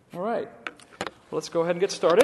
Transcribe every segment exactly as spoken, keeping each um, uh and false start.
All right, let's go ahead and get started.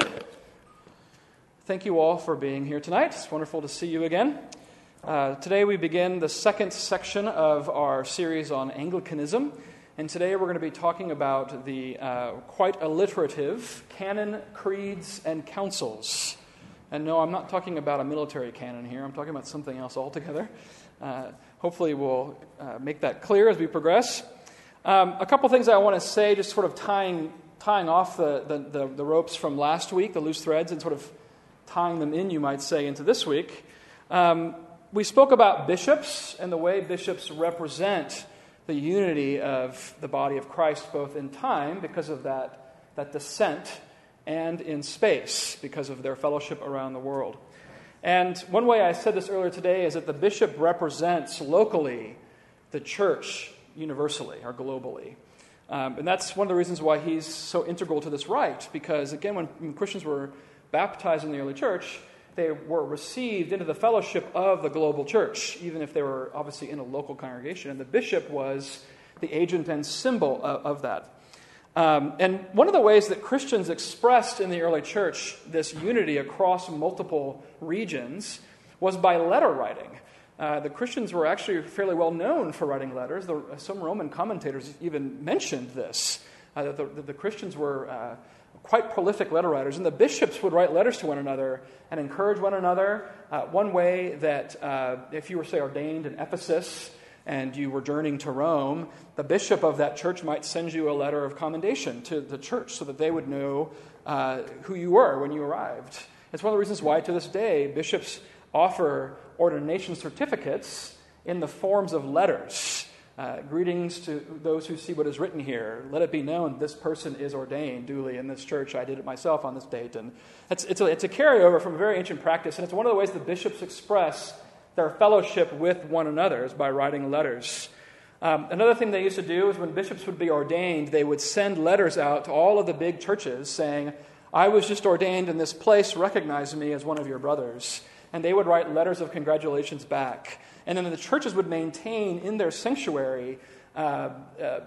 Thank you all for being here tonight. It's wonderful to see you again. Uh, today we begin the second section of our series on Anglicanism, and today we're going to be talking about the uh, quite alliterative canon, creeds, and councils. And no, I'm not talking about a military canon here. I'm talking about something else altogether. Uh, hopefully we'll uh, make that clear as we progress. Um, a couple things I want to say, just sort of tying tying off the, the, the, the ropes from last week, the loose threads, and sort of tying them in, you might say, into this week. Um, we spoke about bishops and the way bishops represent the unity of the body of Christ, both in time, because of that, that descent, and in space, because of their fellowship around the world. And one way I said this earlier today is that the bishop represents locally the church universally or globally. Um, and that's one of the reasons why he's so integral to this rite, because, again, when, when Christians were baptized in the early church, they were received into the fellowship of the global church, even if they were obviously in a local congregation. And the bishop was the agent and symbol of, of that. Um, and one of the ways that Christians expressed in the early church this unity across multiple regions was by letter writing. Uh, the Christians were actually fairly well known for writing letters. The, some Roman commentators even mentioned this, uh, that the, the Christians were uh, quite prolific letter writers, and the bishops would write letters to one another and encourage one another. Uh, one way that uh, if you were, say, ordained in Ephesus and you were journeying to Rome, the bishop of that church might send you a letter of commendation to the church so that they would know uh, who you were when you arrived. It's one of the reasons why, to this day, bishops offer ordination certificates in the forms of letters. Uh, greetings to those who see what is written here. Let it be known this person is ordained duly in this church. I did it myself on this date. And it's, it's, a, it's a carryover from a very ancient practice, and it's one of the ways the bishops express their fellowship with one another is by writing letters. Um, another thing they used to do is when bishops would be ordained, they would send letters out to all of the big churches saying, I was just ordained in this place, recognize me as one of your brothers. And they would write letters of congratulations back. And then the churches would maintain in their sanctuary uh, uh,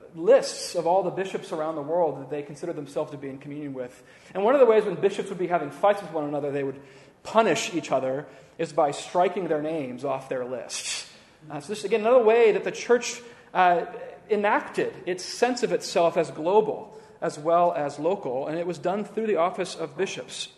lists of all the bishops around the world that they considered themselves to be in communion with. And one of the ways when bishops would be having fights with one another, they would punish each other, is by striking their names off their lists. Uh, so this is, again, another way that the church uh, enacted its sense of itself as global as well as local, and it was done through the office of bishops.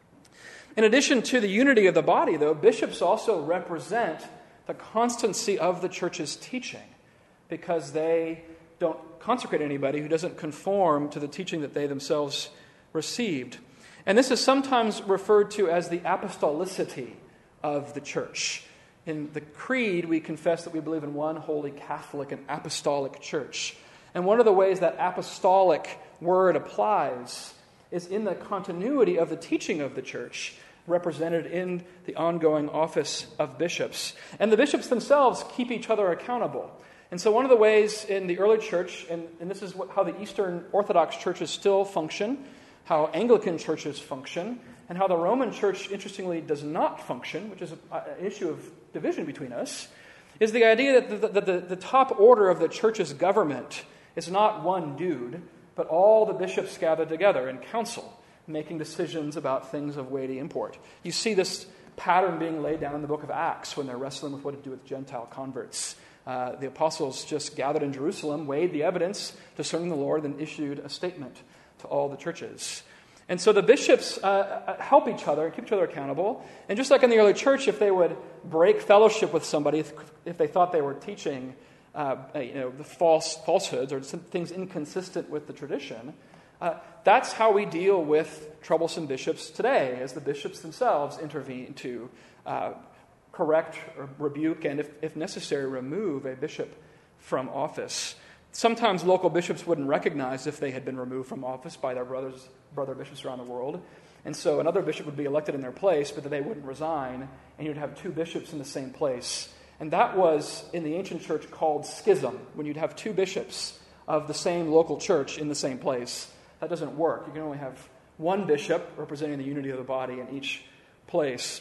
In addition to the unity of the body, though, bishops also represent the constancy of the church's teaching, because they don't consecrate anybody who doesn't conform to the teaching that they themselves received. And this is sometimes referred to as the apostolicity of the church. In the Creed, we confess that we believe in one holy Catholic and apostolic church. And one of the ways that apostolic word applies is in the continuity of the teaching of the church, represented in the ongoing office of bishops. And the bishops themselves keep each other accountable. And so one of the ways in the early church, and, and this is what, how the Eastern Orthodox churches still function, how Anglican churches function, and how the Roman Church, interestingly, does not function, which is an issue of division between us, is the idea that the, the, the, the top order of the church's government is not one dude, but all the bishops gathered together in council, making decisions about things of weighty import. You see this pattern being laid down in the book of Acts when they're wrestling with what to do with Gentile converts. Uh, the apostles just gathered in Jerusalem, weighed the evidence, discerning the Lord, and issued a statement to all the churches. And so the bishops uh, help each other and keep each other accountable. And just like in the early church, if they would break fellowship with somebody, if, if they thought they were teaching uh, you know, the false falsehoods or some things inconsistent with the tradition, uh, that's how we deal with troublesome bishops today, as the bishops themselves intervene to uh, correct or rebuke and, if, if necessary, remove a bishop from office. Sometimes local bishops wouldn't recognize if they had been removed from office by their brothers, brother bishops around the world. And so another bishop would be elected in their place, but they wouldn't resign, and you'd have two bishops in the same place. And that was, in the ancient church, called schism, when you'd have two bishops of the same local church in the same place. That doesn't work. You can only have one bishop representing the unity of the body in each place.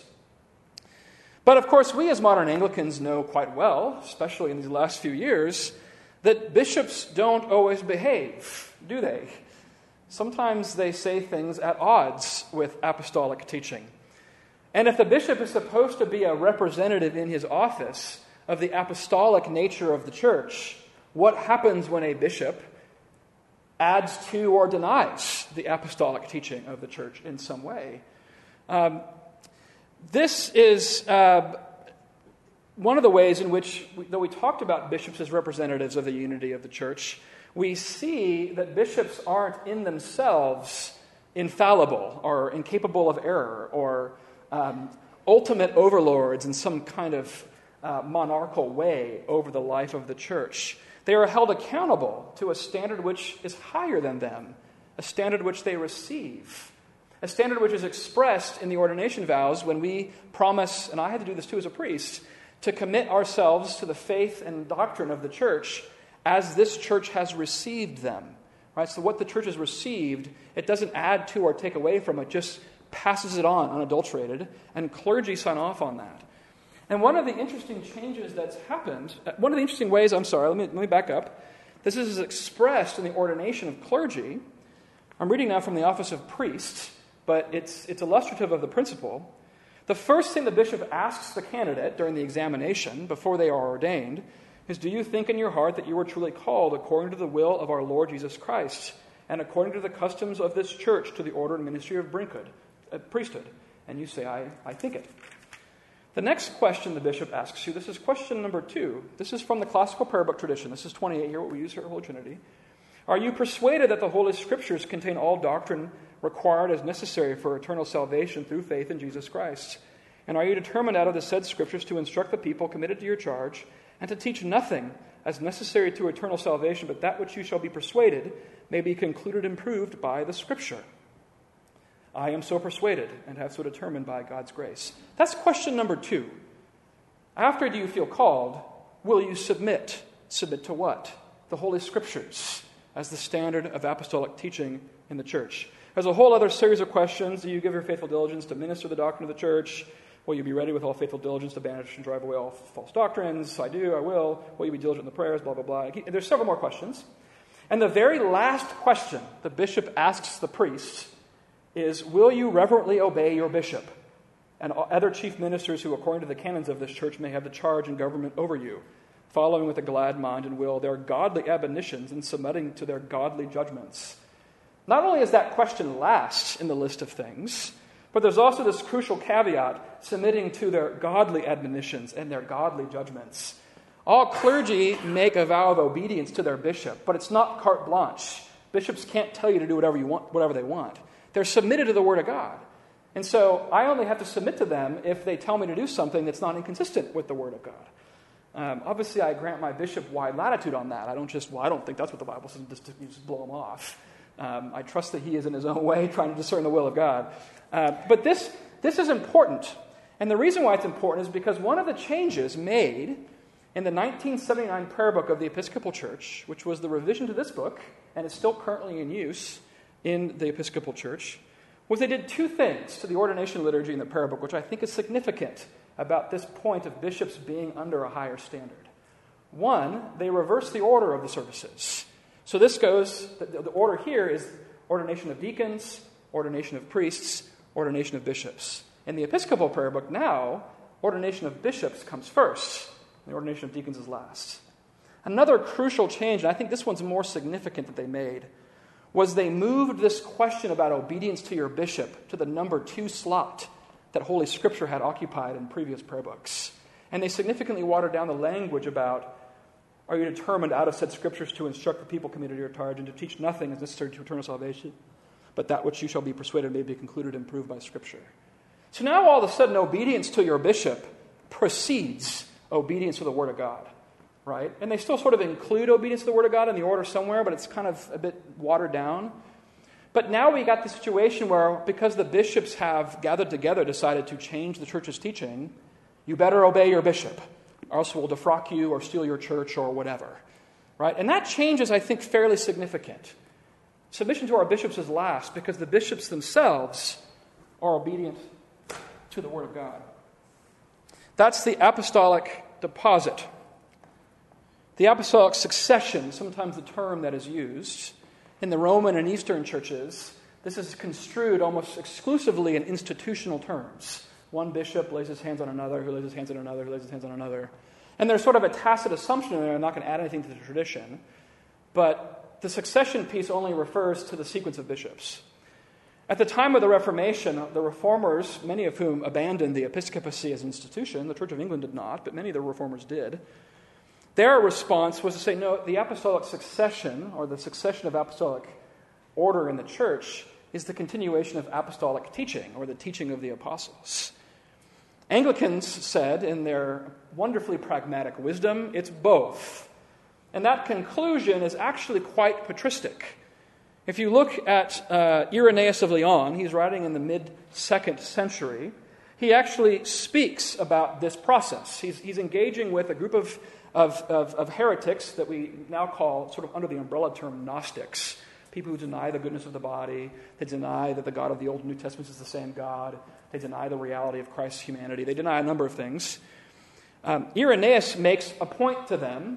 But of course, we as modern Anglicans know quite well, especially in these last few years, that bishops don't always behave, do they? sometimes they say things at odds with apostolic teaching. And if the bishop is supposed to be a representative in his office of the apostolic nature of the church, what happens when a bishop adds to or denies the apostolic teaching of the church in some way? Um, this is uh, one of the ways in which, we, though we talked about bishops as representatives of the unity of the church, we see that bishops aren't in themselves infallible or incapable of error or um, ultimate overlords in some kind of uh, monarchical way over the life of the church. They are held accountable to a standard which is higher than them, a standard which they receive, a standard which is expressed in the ordination vows when we promise, and I had to do this too as a priest, to commit ourselves to the faith and doctrine of the church as this church has received them. Right? So what the church has received, it doesn't add to or take away from it, just passes it on unadulterated, and clergy sign off on that. And one of the interesting changes that's happened, one of the interesting ways, I'm sorry, let me, let me back up. This is expressed in the ordination of clergy. I'm reading now from the office of priest, but it's, it's illustrative of the principle. The first thing the bishop asks the candidate during the examination, before they are ordained, is, do you think in your heart that you were truly called according to the will of our Lord Jesus Christ, and according to the customs of this church to the order and ministry of priesthood? Uh, priesthood? And you say, I, I think it. The next question the bishop asks you, this is question number two. This is from the classical prayer book tradition. This is twenty-eight here, what we use here at Holy Trinity. Are you persuaded that the Holy Scriptures contain all doctrine required as necessary for eternal salvation through faith in Jesus Christ? And are you determined out of the said Scriptures to instruct the people committed to your charge, and to teach nothing as necessary to eternal salvation, but that which you shall be persuaded may be concluded and proved by the Scripture? I am so persuaded and have so determined by God's grace. That's question number two. After do you feel called, will you submit? Submit to what? The Holy Scriptures as the standard of apostolic teaching in the church. There's a whole other series of questions. Do you give your faithful diligence to minister the doctrine of the church? Will you be ready with all faithful diligence to banish and drive away all false doctrines? I do, I will. Will you be diligent in the prayers? Blah, blah, blah. There's several more questions. And the very last question the bishop asks the priest is, will you reverently obey your bishop and other chief ministers who, according to the canons of this church, may have the charge and government over you, following with a glad mind and will their godly admonitions and submitting to their godly judgments? Not only is that question last in the list of things, but there's also this crucial caveat, submitting to their godly admonitions and their godly judgments. All clergy make a vow of obedience to their bishop, but it's not carte blanche. Bishops can't tell you to do whatever you want, whatever they want. They're submitted to the Word of God. And so I only have to submit to them if they tell me to do something that's not inconsistent with the Word of God. Um, obviously, I grant my bishop wide latitude on that. I don't just, well, I don't think that's what the Bible says, just, just blow him off. Um, I trust that he is in his own way trying to discern the will of God. Uh, but this, this is important. And the reason why it's important is because one of the changes made in the nineteen seventy-nine prayer book of the Episcopal Church, which was the revision to this book, and is still currently in use in the Episcopal Church, was they did two things to the ordination liturgy in the prayer book, which I think is significant about this point of bishops being under a higher standard. One, they reversed the order of the services. So this goes, the, the order here is ordination of deacons, ordination of priests, ordination of bishops. In the Episcopal prayer book now, ordination of bishops comes first, and the ordination of deacons is last. Another crucial change, and I think this one's more significant that they made, was they moved this question about obedience to your bishop to the number two slot that Holy Scripture had occupied in previous prayer books. And they significantly watered down the language about, are you determined out of said Scriptures to instruct the people committed to your charge and to teach nothing as necessary to eternal salvation, but that which you shall be persuaded may be concluded and proved by Scripture. So now all of a sudden obedience to your bishop precedes obedience to the Word of God. Right? And they still sort of include obedience to the Word of God in the order somewhere, but it's kind of a bit watered down. But now we got the situation where, because the bishops have gathered together, decided to change the church's teaching, you better obey your bishop, or else we'll defrock you or steal your church or whatever. Right? And that change is, I think, fairly significant. Submission to our bishops is last, because the bishops themselves are obedient to the Word of God. That's the apostolic deposit. The apostolic succession, sometimes the term that is used, In the Roman and Eastern churches, this is construed almost exclusively in institutional terms. One bishop lays his hands on another, who lays his hands on another, who lays his hands on another. And there's sort of a tacit assumption there, I'm not going to add anything to the tradition, but the succession piece only refers to the sequence of bishops. At the time of the Reformation, the Reformers, many of whom abandoned the episcopacy as an institution, the Church of England did not, but many of the Reformers did, their response was to say, no, the apostolic succession, or the succession of apostolic order in the church, is the continuation of apostolic teaching, or the teaching of the apostles. Anglicans said, in their wonderfully pragmatic wisdom, it's both. And that conclusion is actually quite patristic. If you look at uh, Irenaeus of Lyon, he's writing in the mid-second century, he actually speaks about this process. He's, he's engaging with a group of, of, of, of heretics that we now call, sort of under the umbrella term, Gnostics. People who deny the goodness of the body, they deny that the God of the Old and New Testaments is the same God, they deny the reality of Christ's humanity, they deny a number of things. Um, Irenaeus makes a point to them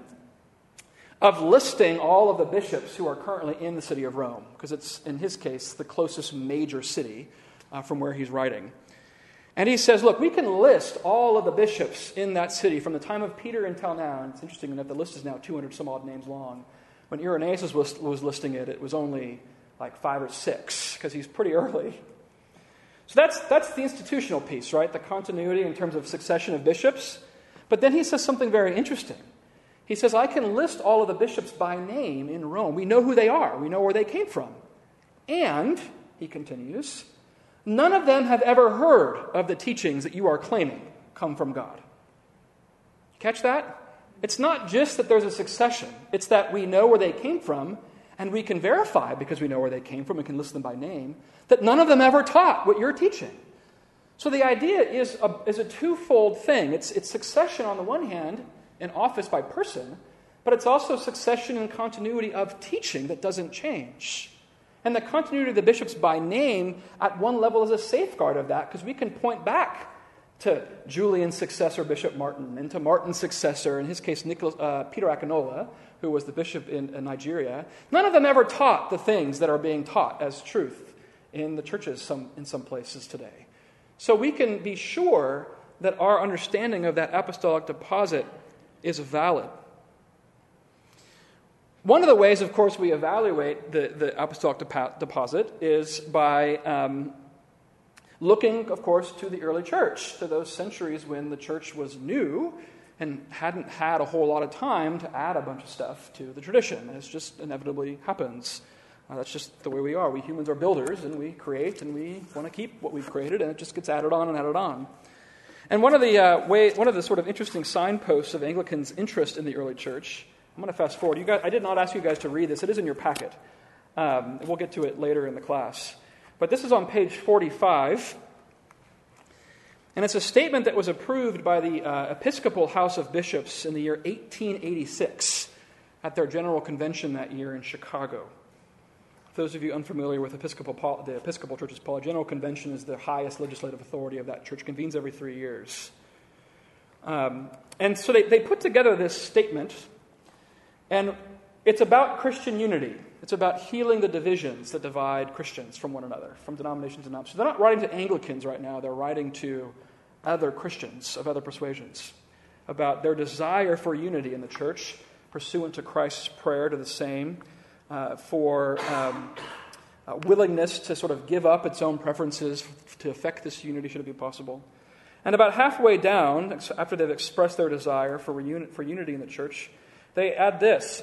of listing all of the bishops who are currently in the city of Rome, because it's, in his case, the closest major city uh, from where he's writing. And he says, look, we can list all of the bishops in that city from the time of Peter until now. And it's interesting enough, the list is now two hundred some odd names long. When Irenaeus was, was listing it, it was only like five or six, because he's pretty early. So that's, that's the institutional piece, right? The continuity in terms of succession of bishops. But then he says something very interesting. He says, I can list all of the bishops by name in Rome. We know who they are. We know where they came from. And, he continues, none of them have ever heard of the teachings that you are claiming come from God. Catch that? It's not just that there's a succession. It's that we know where they came from, and we can verify, because we know where they came from and can list them by name, that none of them ever taught what you're teaching. So the idea is a, is a twofold thing. It's, it's succession on the one hand, in office by person, but it's also succession and continuity of teaching that doesn't change. And the continuity of the bishops by name at one level is a safeguard of that, because we can point back to Julian's successor, Bishop Martin, and to Martin's successor, in his case, Nicholas, uh, Peter Akinola, who was the bishop in, in Nigeria. None of them ever taught the things that are being taught as truth in the churches some, in some places today. So we can be sure that our understanding of that apostolic deposit is valid. One of the ways, of course, we evaluate the, the apostolic depo- deposit is by um, looking, of course, to the early church, to those centuries when the church was new and hadn't had a whole lot of time to add a bunch of stuff to the tradition. It just inevitably happens. Uh, that's just the way we are. We humans are builders, and we create, and we want to keep what we've created, and it just gets added on and added on. And one of the uh, way, one of the sort of interesting signposts of Anglicans' interest in the early church, I'm going to fast forward. You guys, I did not ask you guys to read this. It is in your packet. Um, we'll get to it later in the class. But this is on page forty-five. And it's a statement that was approved by the uh, Episcopal House of Bishops in the year eighteen eighty-six at their General Convention that year in Chicago. For those of you unfamiliar with Episcopal, the Episcopal Church's Paul, General Convention is the highest legislative authority of that church. It convenes every three years. Um, and so they, they put together this statement, and it's about Christian unity. It's about healing the divisions that divide Christians from one another, from denomination to denomination. So they're not writing to Anglicans right now. They're writing to other Christians of other persuasions about their desire for unity in the church, pursuant to Christ's prayer to the same, Uh, for um, uh, willingness to sort of give up its own preferences to affect this unity, should it be possible. And about halfway down, after they've expressed their desire for, reuni- for unity in the church, they add this.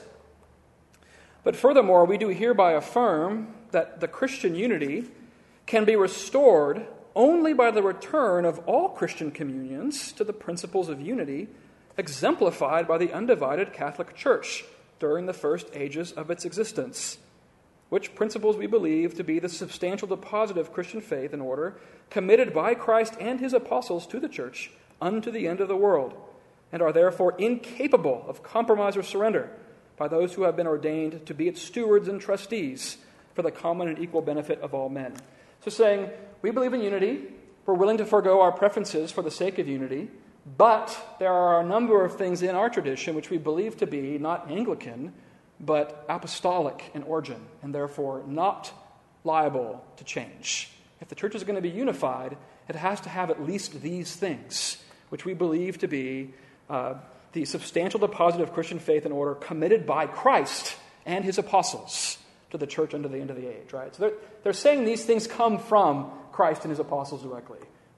But furthermore, we do hereby affirm that the Christian unity can be restored only by the return of all Christian communions to the principles of unity exemplified by the undivided Catholic Church during the first ages of its existence, which principles we believe to be the substantial deposit of Christian faith and order committed by Christ and his apostles to the church unto the end of the world, and are therefore incapable of compromise or surrender by those who have been ordained to be its stewards and trustees for the common and equal benefit of all men. So saying, we believe in unity, we're willing to forego our preferences for the sake of unity, but there are a number of things in our tradition which we believe to be not Anglican, but apostolic in origin, and therefore not liable to change. If the church is going to be unified, it has to have at least these things, which we believe to be uh, the substantial deposit of Christian faith and order committed by Christ and his apostles to the church unto the end of the age, right? So they're, they're saying these things come from Christ and his apostles directly.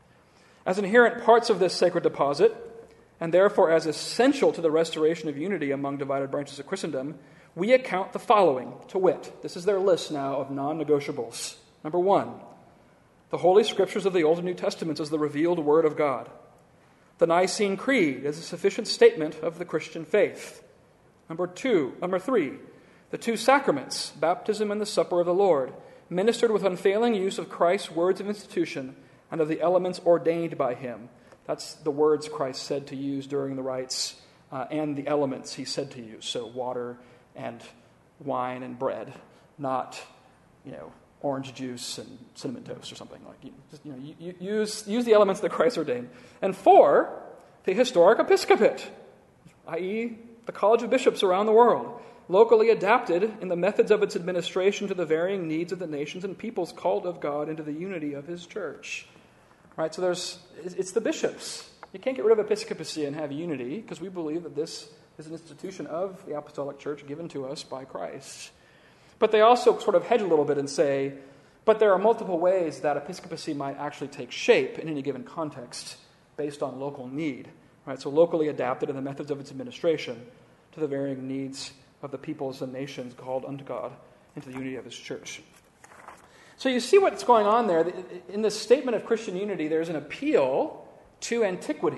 As inherent parts of this sacred deposit, and therefore as essential to the restoration of unity among divided branches of Christendom, we account the following, to wit. This is their list now of non-negotiables. Number one, the Holy Scriptures of the Old and New Testaments as the revealed Word of God. The Nicene Creed is a sufficient statement of the Christian faith. Number two, number three, the two sacraments, baptism and the supper of the Lord, ministered with unfailing use of Christ's words of institution and of the elements ordained by him. That's the words Christ said to use during the rites uh, and the elements he said to use. So water and wine and bread, not, you know, orange juice and cinnamon toast or something like. You, just, you know, you, you use use the elements that Christ ordained. And four, the historic episcopate, that is, the College of Bishops around the world, locally adapted in the methods of its administration to the varying needs of the nations and peoples called of God into the unity of his church. Right. So there's it's the bishops. You can't get rid of episcopacy and have unity because we believe that this is an institution of the apostolic church given to us by Christ. But they also sort of hedge a little bit and say, but there are multiple ways that episcopacy might actually take shape in any given context based on local need. Right? So locally adapted in the methods of its administration to the varying needs of the peoples and nations called unto God into the unity of his church. So you see what's going on there. In this statement of Christian unity, there's an appeal to antiquity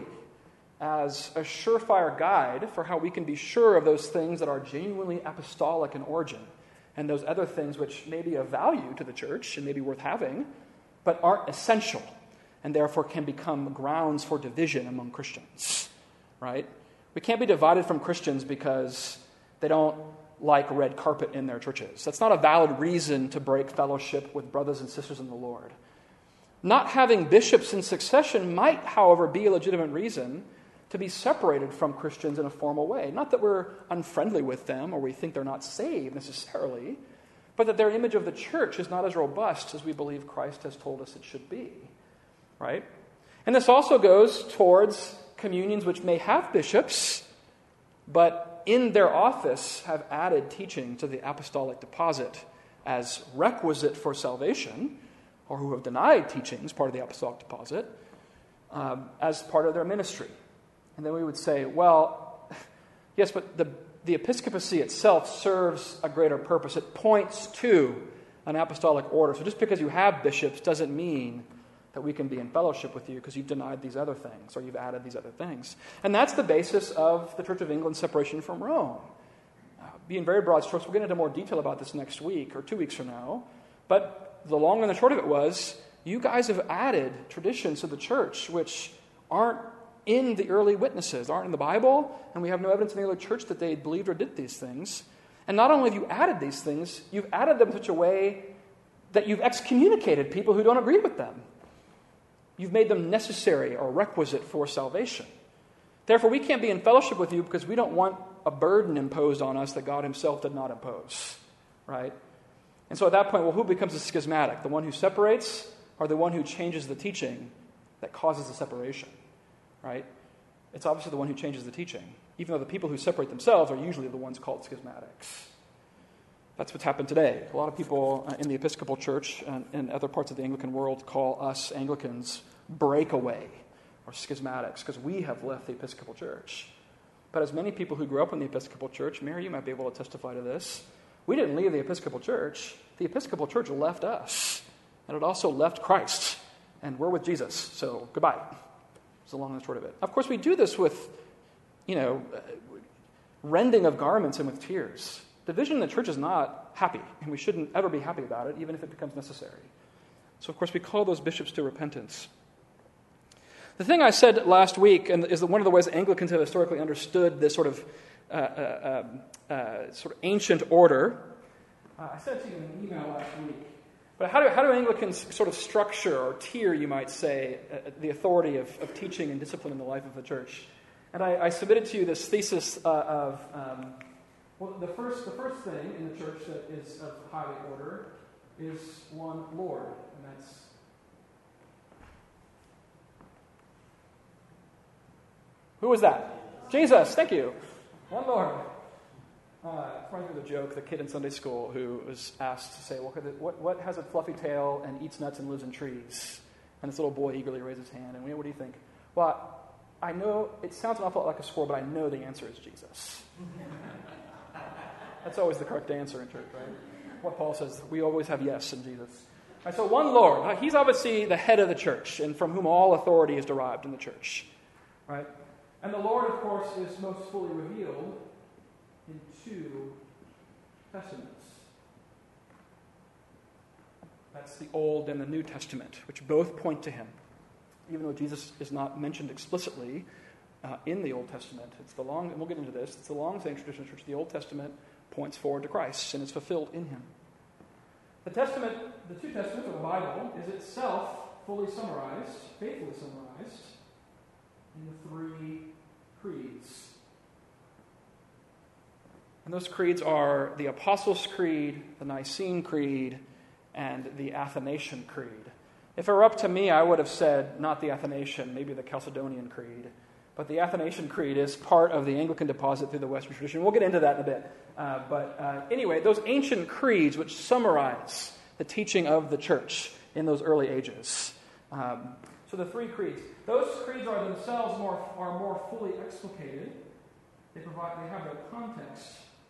as a surefire guide for how we can be sure of those things that are genuinely apostolic in origin and those other things which may be of value to the church and may be worth having, but aren't essential and therefore can become grounds for division among Christians, right? We can't be divided from Christians because they don't like red carpet in their churches. That's not a valid reason to break fellowship with brothers and sisters in the Lord. Not having bishops in succession might, however, be a legitimate reason to be separated from Christians in a formal way. Not that we're unfriendly with them or we think they're not saved necessarily, but that their image of the church is not as robust as we believe Christ has told us it should be. Right? And this also goes towards communions which may have bishops, but in their office have added teaching to the apostolic deposit as requisite for salvation, or who have denied teachings, part of the apostolic deposit, um, as part of their ministry. And then we would say, well, yes, but the, the episcopacy itself serves a greater purpose. It points to an apostolic order. So just because you have bishops doesn't mean that we can be in fellowship with you because you've denied these other things or you've added these other things. And that's the basis of the Church of England's separation from Rome. Uh, being very broad strokes, we'll get into more detail about this next week or two weeks from now. But the long and the short of it was, you guys have added traditions to the church which aren't in the early witnesses, aren't in the Bible, and we have no evidence in the early church that they believed or did these things. And not only have you added these things, you've added them in such a way that you've excommunicated people who don't agree with them. You've made them necessary or requisite for salvation. Therefore, we can't be in fellowship with you because we don't want a burden imposed on us that God himself did not impose. Right? And so at that point, well, who becomes a schismatic? The one who separates or the one who changes the teaching that causes the separation? Right? It's obviously the one who changes the teaching, even though the people who separate themselves are usually the ones called schismatics. That's what's happened today. A lot of people in the Episcopal Church and in other parts of the Anglican world call us Anglicans breakaway or schismatics because we have left the Episcopal Church. But as many people who grew up in the Episcopal Church, Mary, you might be able to testify to this, we didn't leave the Episcopal Church. The Episcopal Church left us. And it also left Christ. And we're with Jesus. So goodbye. It's the long and the short of it. Of course, we do this with, you know, rending of garments and with tears. Division in the church is not happy, and we shouldn't ever be happy about it, even if it becomes necessary. So, of course, we call those bishops to repentance. The thing I said last week, and is that one of the ways that Anglicans have historically understood this sort of uh, uh, uh, sort of ancient order. Uh, I said it to you in an email last week. But how do, how do Anglicans sort of structure or tier, you might say, uh, the authority of, of teaching and discipline in the life of the church? And I, I submitted to you this thesis uh, of um, Well, the first, the first thing in the church that is of high order is one Lord, and that's who is that? Jesus. Thank you. One Lord. Uh, reminds me of the joke, the kid in Sunday school who was asked to say, well, what, what has a fluffy tail and eats nuts and lives in trees? And this little boy eagerly raised his hand, and what do you think? Well, I know, it sounds an awful lot like a squirrel, but I know the answer is Jesus. That's always the correct answer in church, right? What Paul says, we always have yes in Jesus. All right, so one Lord, he's obviously the head of the church, and from whom all authority is derived in the church, right? And the Lord, of course, is most fully revealed in two testaments. That's the Old and the New Testament, which both point to him. Even though Jesus is not mentioned explicitly uh, in the Old Testament. It's the long, and we'll get into this, it's the long-standing tradition of the church. The Old Testament points forward to Christ and is fulfilled in him. The Testament, the two Testaments, or the Bible, is itself fully summarized, faithfully summarized, in the three creeds. And those creeds are the Apostles' Creed, the Nicene Creed, and the Athanasian Creed. If it were up to me, I would have said not the Athanasian, maybe the Chalcedonian Creed. But the Athanasian Creed is part of the Anglican deposit through the Western tradition. We'll get into that in a bit. Uh, but uh, anyway, those ancient creeds which summarize the teaching of the church in those early ages. Um, so the three creeds. Those creeds are themselves more are more fully explicated. They provide they have their context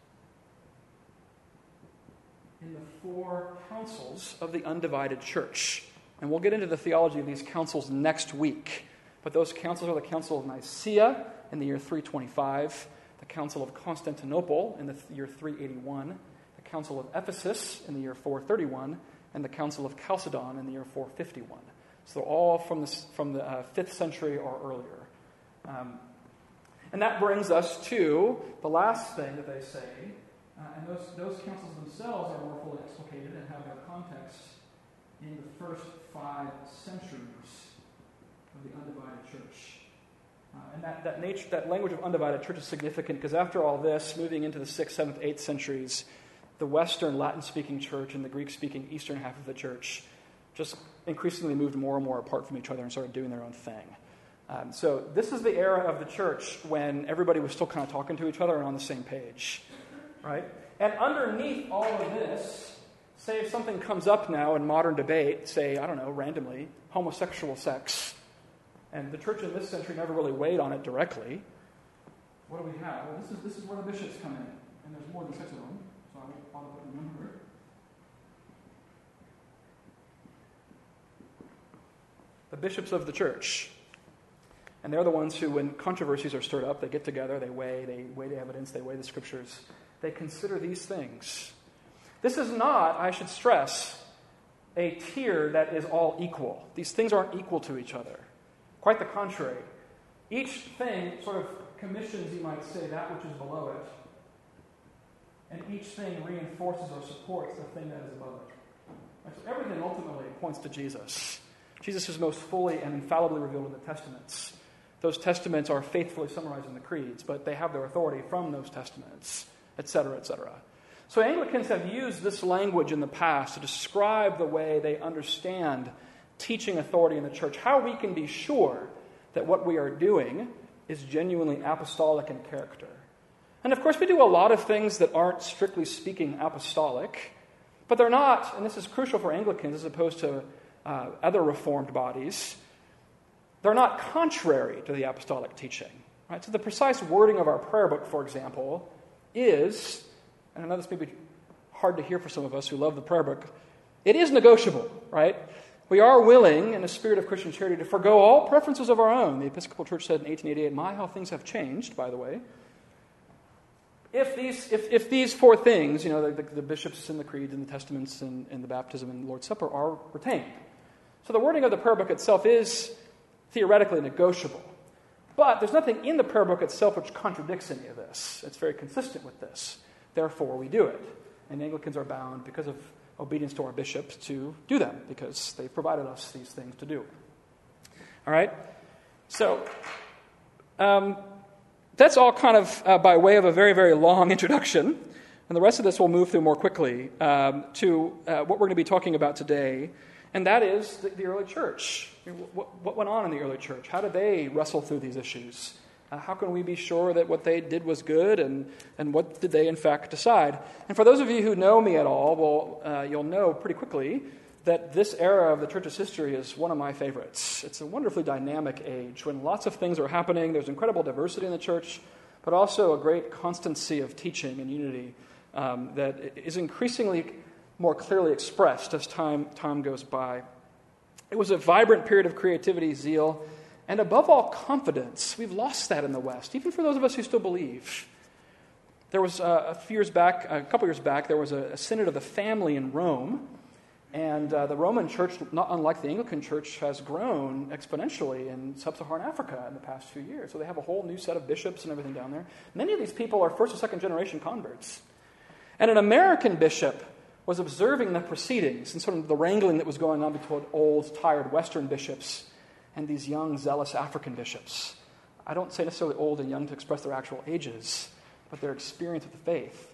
in the four councils of the undivided church. And we'll get into the theology of these councils next week. But those councils are the Council of Nicaea in the year three twenty-five, the Council of Constantinople in the year three eighty-one, the Council of Ephesus in the year four thirty-one, and the Council of Chalcedon in the year four fifty-one. So they're all from the, from the uh, fifth century or earlier. Um, and that brings us to the last thing that they say. Uh, and those, those councils themselves are more fully explicated and have their context in the first five centuries of the undivided church. Uh, and that, that nature, that language of undivided church is significant because after all this, moving into the sixth, seventh, eighth centuries, the Western Latin-speaking church and the Greek-speaking Eastern half of the church just increasingly moved more and more apart from each other and started doing their own thing. Um, so this is the era of the church when everybody was still kind of talking to each other and on the same page, right? And underneath all of this, say if something comes up now in modern debate, say, I don't know, randomly, homosexual sex, and the church in this century never really weighed on it directly, what do we have? Well, this is this is where the bishops come in, and there's more than six of them, so I won't bother with the number. The bishops of the church. And they're the ones who, when controversies are stirred up, they get together, they weigh, they weigh the evidence, they weigh the scriptures. They consider these things. This is not, I should stress, a tier that is all equal. These things aren't equal to each other. Quite the contrary. Each thing sort of commissions, you might say, that which is below it. And each thing reinforces or supports the thing that is above it. Right, so everything ultimately points to Jesus. Jesus is most fully and infallibly revealed in the Testaments. Those Testaments are faithfully summarized in the creeds, but they have their authority from those Testaments, et cetera, et cetera. So Anglicans have used this language in the past to describe the way they understand teaching authority in the church, how we can be sure that what we are doing is genuinely apostolic in character. And of course, we do a lot of things that aren't strictly speaking apostolic, but they're not, and this is crucial for Anglicans as opposed to uh, other Reformed bodies, they're not contrary to the apostolic teaching. Right? So the precise wording of our prayer book, for example, is, and I know this may be hard to hear for some of us who love the prayer book, it is negotiable, right? We are willing, in a spirit of Christian charity, to forgo all preferences of our own. The Episcopal Church said in eighteen eighty-eight, my, how things have changed, by the way. If these if, if these four things, you know, the, the, the bishops and the creeds and the testaments and, and the baptism and the Lord's Supper are retained. So the wording of the prayer book itself is theoretically negotiable. But there's nothing in the prayer book itself which contradicts any of this. It's very consistent with this. Therefore, we do it. And Anglicans are bound, because of obedience to our bishops, to do them, because they've provided us these things to do. All right? So, um, That's all kind of uh, by way of a very, very long introduction. And the rest of this we'll move through more quickly um, to uh, what we're going to be talking about today, and that is the, the early church. What, what went on in the early church? How did they wrestle through these issues? Uh, how can we be sure that what they did was good, and, and what did they in fact decide? And for those of you who know me at all, well, uh, you'll know pretty quickly that this era of the church's history is one of my favorites. It's a wonderfully dynamic age when lots of things are happening. There's incredible diversity in the church, but also a great constancy of teaching and unity um, that is increasingly more clearly expressed as time, time goes by. It was a vibrant period of creativity, zeal, and above all, confidence. We've lost that in the West, even for those of us who still believe. There was uh, a few years back, a couple years back, there was a, a synod of the family in Rome, and uh, the Roman Church, not unlike the Anglican Church, has grown exponentially in sub-Saharan Africa in the past few years. So they have a whole new set of bishops and everything down there. Many of these people are first or second generation converts. And an American bishop was observing the proceedings and sort of the wrangling that was going on between old, tired Western bishops and these young, zealous African bishops. I don't say necessarily old and young to express their actual ages, but their experience with the faith.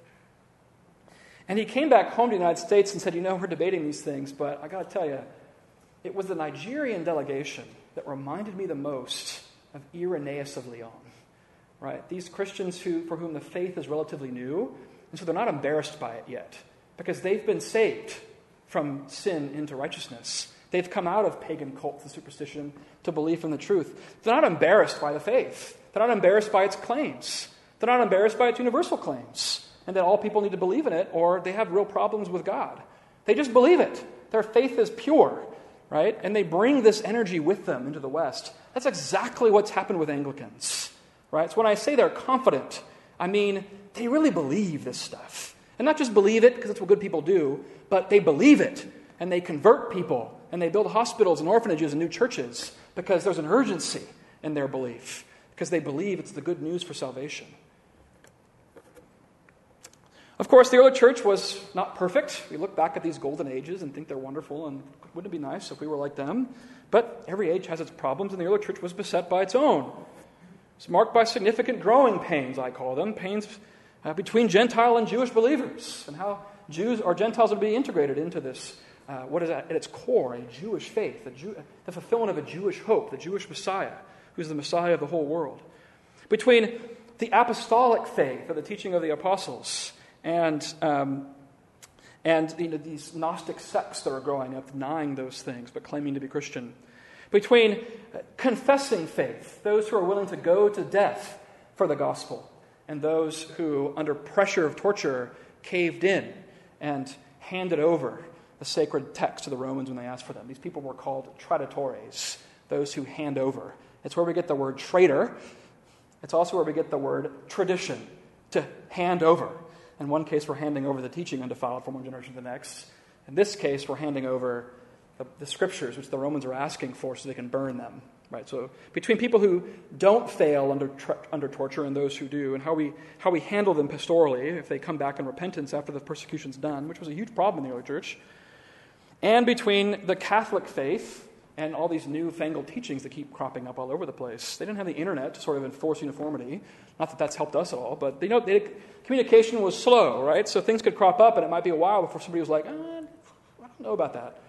And he came back home to the United States and said, you know, we're debating these things, but I got to tell you, it was the Nigerian delegation that reminded me the most of Irenaeus of Lyon. Right? These Christians who for whom the faith is relatively new, and so they're not embarrassed by it yet, because they've been saved from sin into righteousness. They've come out of pagan cults and superstition to belief in the truth. They're not embarrassed by the faith. They're not embarrassed by its claims. They're not embarrassed by its universal claims, and that all people need to believe in it, or they have real problems with God. They just believe it. Their faith is pure, right? And they bring this energy with them into the West. That's exactly what's happened with Anglicans, right? So when I say they're confident, I mean they really believe this stuff. And not just believe it because that's what good people do, but they believe it, and they convert people, and they build hospitals and orphanages and new churches because there's an urgency in their belief, because they believe it's the good news for salvation. Of course, the early church was not perfect. We look back at these golden ages and think they're wonderful, and wouldn't it be nice if we were like them? But every age has its problems, and the early church was beset by its own. It's marked by significant growing pains, I call them, pains uh, between Gentile and Jewish believers, and how Jews or Gentiles would be integrated into this, uh, what is at, at its core, a Jewish faith, a Jew, the fulfillment of a Jewish hope, the Jewish Messiah, who's the Messiah of the whole world. Between the apostolic faith, or the teaching of the apostles, and um, and you know, these Gnostic sects that are growing up, denying those things, but claiming to be Christian. Between confessing faith, those who are willing to go to death for the gospel, and those who, under pressure of torture, caved in and handed over the sacred text to the Romans when they asked for them. These people were called traditores, those who hand over. It's where we get the word traitor. It's also where we get the word tradition, to hand over. In one case, we're handing over the teaching undefiled from one generation to the next. In this case, we're handing over the, the scriptures, which the Romans are asking for so they can burn them. Right? So between people who don't fail under tra- under torture and those who do, and how we how we handle them pastorally if they come back in repentance after the persecution's done, which was a huge problem in the early church, and between the Catholic faith and all these newfangled teachings that keep cropping up all over the place. They didn't have the internet to sort of enforce uniformity. Not that that's helped us at all, but they know they, communication was slow, right? So things could crop up, and it might be a while before somebody was like, eh, I don't know about that.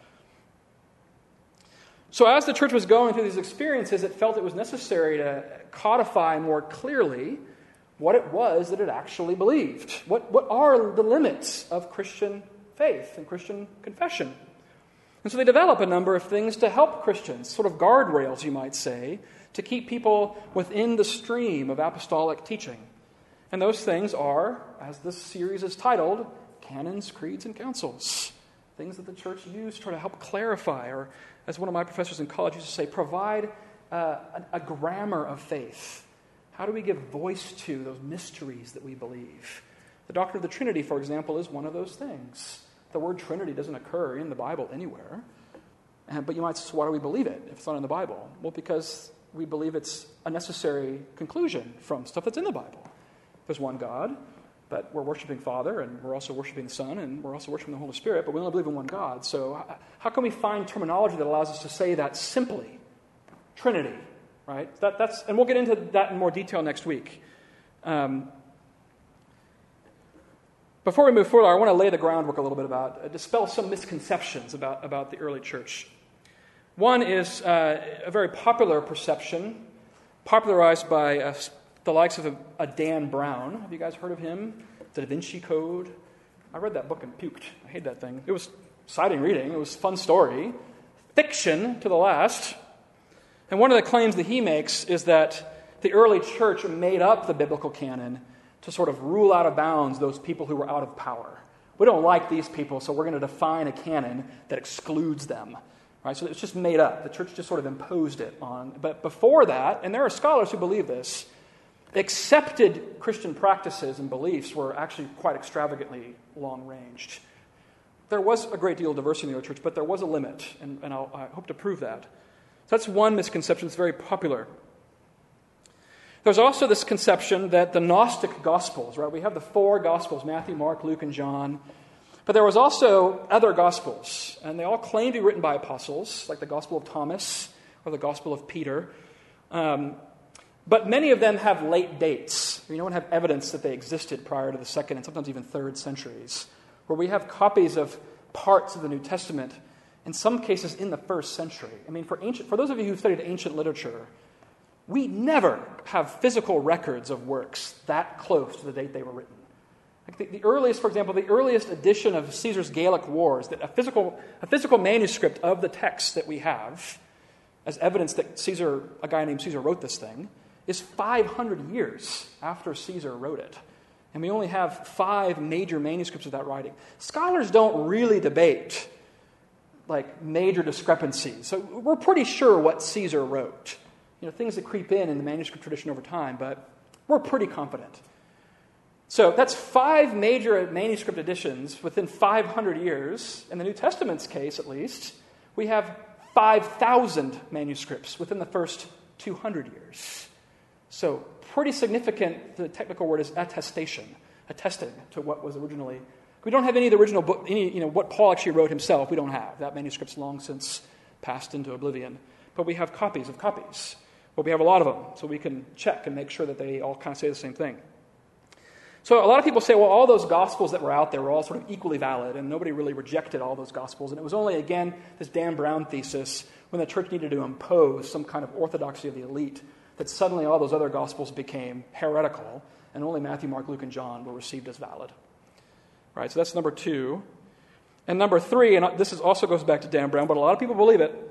So as the church was going through these experiences, it felt it was necessary to codify more clearly what it was that it actually believed. What, what are the limits of Christian faith and Christian confession? And so they develop a number of things to help Christians, sort of guardrails, you might say, to keep people within the stream of apostolic teaching. And those things are, as this series is titled, canons, creeds, and councils. Things that the church used to try to help clarify, or as one of my professors in college used to say, provide uh, a, a grammar of faith. How do we give voice to those mysteries that we believe? The doctrine of the Trinity, for example, is one of those things. The word Trinity doesn't occur in the Bible anywhere. Uh, but you might say, so why do we believe it if it's not in the Bible? Well, because we believe it's a necessary conclusion from stuff that's in the Bible. There's one God, but we're worshiping Father, and we're also worshiping the Son, and we're also worshiping the Holy Spirit, but we only believe in one God. So how can we find terminology that allows us to say that simply? Trinity, right? That, that's, and we'll get into that in more detail next week. Um, before we move forward, I want to lay the groundwork a little bit about, uh, dispel some misconceptions about, about the early church. One is uh, a very popular perception, popularized by uh, the likes of a, a Dan Brown. Have you guys heard of him? The Da Vinci Code. I read that book and puked. I hate that thing. It was exciting reading. It was a fun story. Fiction to the last. And one of the claims that he makes is that the early church made up the biblical canon to sort of rule out of bounds those people who were out of power. We don't like these people, so we're going to define a canon that excludes them. Right? So it's just made up. The church just sort of imposed it on. But before that, and there are scholars who believe this, accepted Christian practices and beliefs were actually quite extravagantly long-ranged. There was a great deal of diversity in the early church, but there was a limit, and, and I'll, I hope to prove that. So that's one misconception that's very popular. There's also this conception that the Gnostic Gospels, right? We have the four Gospels, Matthew, Mark, Luke, and John. But there was also other Gospels, and they all claim to be written by apostles, like the Gospel of Thomas or the Gospel of Peter. Um, but many of them have late dates. We don't have evidence that they existed prior to the second and sometimes even third centuries, where we have copies of parts of the New Testament, in some cases in the first century. I mean, for ancient, for those of you who've studied ancient literature, we never have physical records of works that close to the date they were written. Like the, the earliest, for example, the earliest edition of Caesar's Gallic Wars, that a physical, a physical manuscript of the text that we have as evidence that Caesar, a guy named Caesar wrote this thing, is five hundred years after Caesar wrote it. And we only have five major manuscripts of that writing. Scholars don't really debate like major discrepancies. So we're pretty sure what Caesar wrote. You know, things that creep in in the manuscript tradition over time, but we're pretty confident. So that's five major manuscript editions within five hundred years. In the New Testament's case, at least, we have five thousand manuscripts within the first two hundred years. So pretty significant. The technical word is attestation, attesting to what was originally. We don't have any of the original book, any, you know, what Paul actually wrote himself. We don't have. That manuscript's long since passed into oblivion. But we have copies of copies. Well, we have a lot of them, so we can check and make sure that they all kind of say the same thing. So a lot of people say, well, all those Gospels that were out there were all sort of equally valid, and nobody really rejected all those Gospels. And it was only, again, this Dan Brown thesis, when the church needed to impose some kind of orthodoxy of the elite, that suddenly all those other Gospels became heretical, and only Matthew, Mark, Luke, and John were received as valid. Right, so that's number two. And number three, and this is also goes back to Dan Brown, but a lot of people believe it.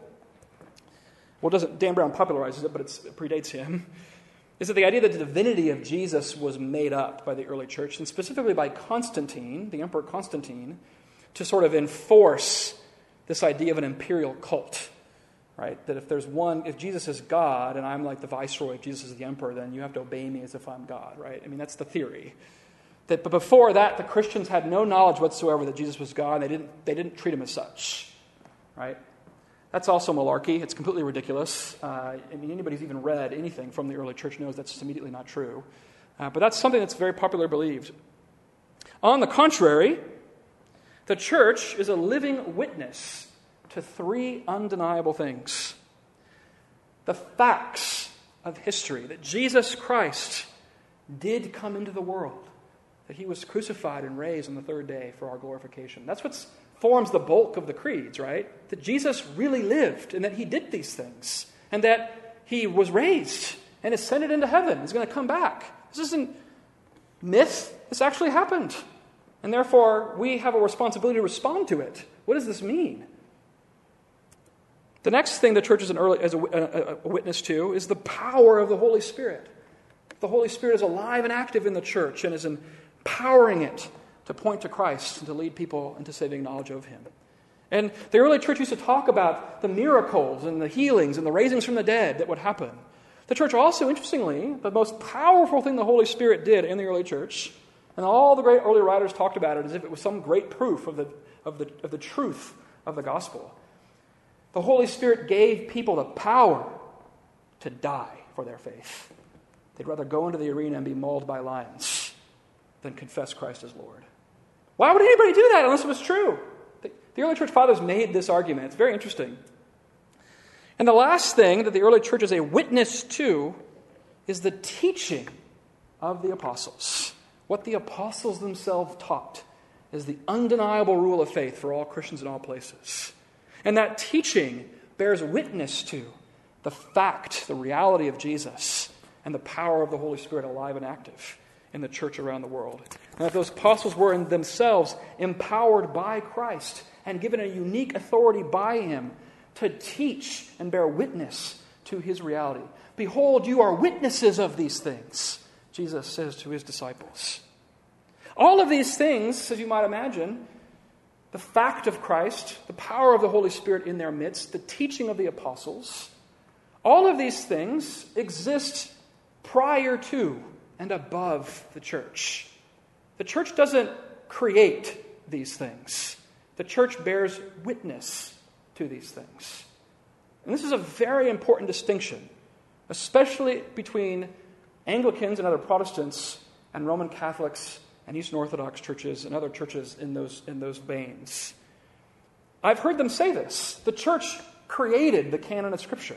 Well, doesn't Dan Brown popularizes it, but it's, it predates him. Is that the idea that the divinity of Jesus was made up by the early church, and specifically by Constantine, the Emperor Constantine, to sort of enforce this idea of an imperial cult, right? That if there's one, if Jesus is God and I'm like the viceroy, if Jesus is the emperor, then you have to obey me as if I'm God, right? I mean, that's the theory. That, but before that, the Christians had no knowledge whatsoever that Jesus was God. And they didn't, they didn't treat him as such, right? That's also malarkey. It's completely ridiculous. Uh, I mean, anybody who's even read anything from the early church knows that's just immediately not true. Uh, but that's something that's very popularly believed. On the contrary, the church is a living witness to three undeniable things. The facts of history, that Jesus Christ did come into the world, that he was crucified and raised on the third day for our glorification. That's what forms the bulk of the creeds, right? That Jesus really lived and that he did these things and that he was raised and ascended into heaven. He's going to come back. This isn't myth. This actually happened. And therefore, we have a responsibility to respond to it. What does this mean? The next thing the church is an early, as a, a, a witness to is the power of the Holy Spirit. The Holy Spirit is alive and active in the church and is empowering it to point to Christ and to lead people into saving knowledge of him. And the early church used to talk about the miracles and the healings and the raisings from the dead that would happen. The church also, interestingly, the most powerful thing the Holy Spirit did in the early church, and all the great early writers talked about it as if it was some great proof of the, of the, of the truth of the gospel. The Holy Spirit gave people the power to die for their faith. They'd rather go into the arena and be mauled by lions than confess Christ as Lord. Why would anybody do that unless it was true? The, the early church fathers made this argument. It's very interesting. And the last thing that the early church is a witness to is the teaching of the apostles. What the apostles themselves taught is the undeniable rule of faith for all Christians in all places. And that teaching bears witness to the fact, the reality of Jesus, and the power of the Holy Spirit alive and active in the church around the world. And that those apostles were in themselves empowered by Christ and given a unique authority by him to teach and bear witness to his reality. Behold, you are witnesses of these things, Jesus says to his disciples. All of these things, as you might imagine, the fact of Christ, the power of the Holy Spirit in their midst, the teaching of the apostles, all of these things exist prior to and above the church. The church doesn't create these things. The church bears witness to these things. And this is a very important distinction, especially between Anglicans and other Protestants and Roman Catholics and Eastern Orthodox churches and other churches in those, in those veins. I've heard them say this. The church created the canon of Scripture.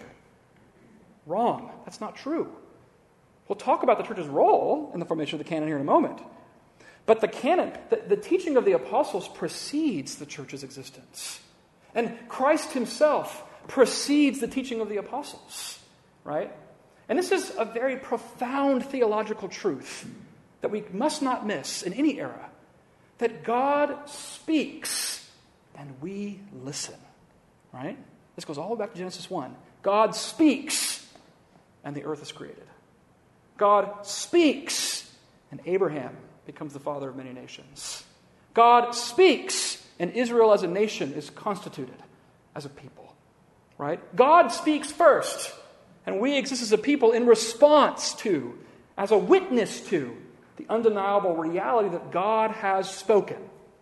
Wrong. That's not true. We'll talk about the church's role in the formation of the canon here in a moment. But the canon, the, the teaching of the apostles precedes the church's existence. And Christ himself precedes the teaching of the apostles, right? And this is a very profound theological truth that we must not miss in any era, that God speaks and we listen, right? This goes all the way back to Genesis one. God speaks and the earth is created. God speaks and Abraham becomes the father of many nations. God speaks and Israel as a nation is constituted as a people, right? God speaks first and we exist as a people in response to, as a witness to, the undeniable reality that God has spoken.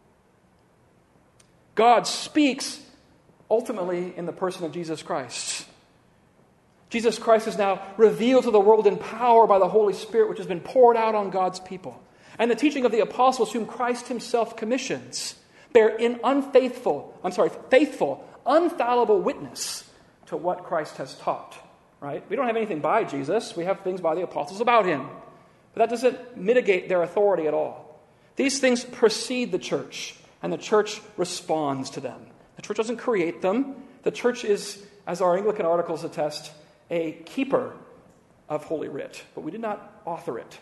God speaks ultimately in the person of Jesus Christ. Jesus Christ is now revealed to the world in power by the Holy Spirit, which has been poured out on God's people. And the teaching of the apostles, whom Christ himself commissions, bear in unfaithful, I'm sorry, faithful, unfallible witness to what Christ has taught. Right? We don't have anything by Jesus. We have things by the apostles about him. But that doesn't mitigate their authority at all. These things precede the church, and the church responds to them. The church doesn't create them. The church is, as our Anglican articles attest, a keeper of Holy Writ, but we did not author it.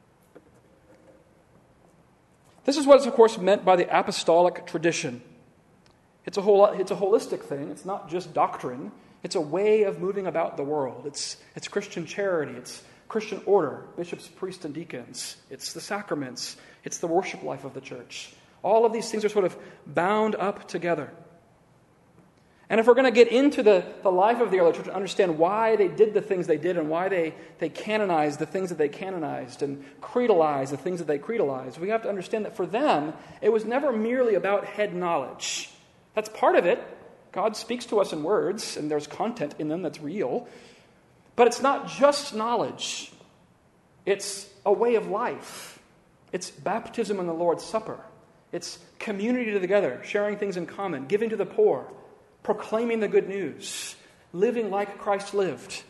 This is what is, of course, meant by the apostolic tradition. It's a whole, it's a holistic thing. It's not just doctrine. It's a way of moving about the world. It's, it's Christian charity. It's Christian order, bishops, priests, and deacons. It's the sacraments. It's the worship life of the church. All of these things are sort of bound up together. And if we're going to get into the, the life of the early church and understand why they did the things they did and why they, they canonized the things that they canonized and creedalized the things that they creedalized, we have to understand that for them, it was never merely about head knowledge. That's part of it. God speaks to us in words, and there's content in them that's real. But it's not just knowledge. It's a way of life. It's baptism in the Lord's Supper. It's community together, sharing things in common, giving to the poor, proclaiming the good news, living like Christ lived,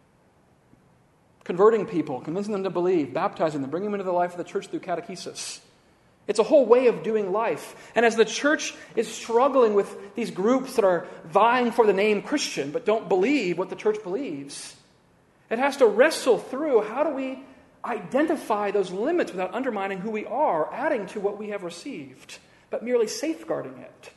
converting people, convincing them to believe, baptizing them, bringing them into the life of the church through catechesis. It's a whole way of doing life. And as the church is struggling with these groups that are vying for the name Christian but don't believe what the church believes, it has to wrestle through how do we identify those limits without undermining who we are, adding to what we have received, but merely safeguarding it.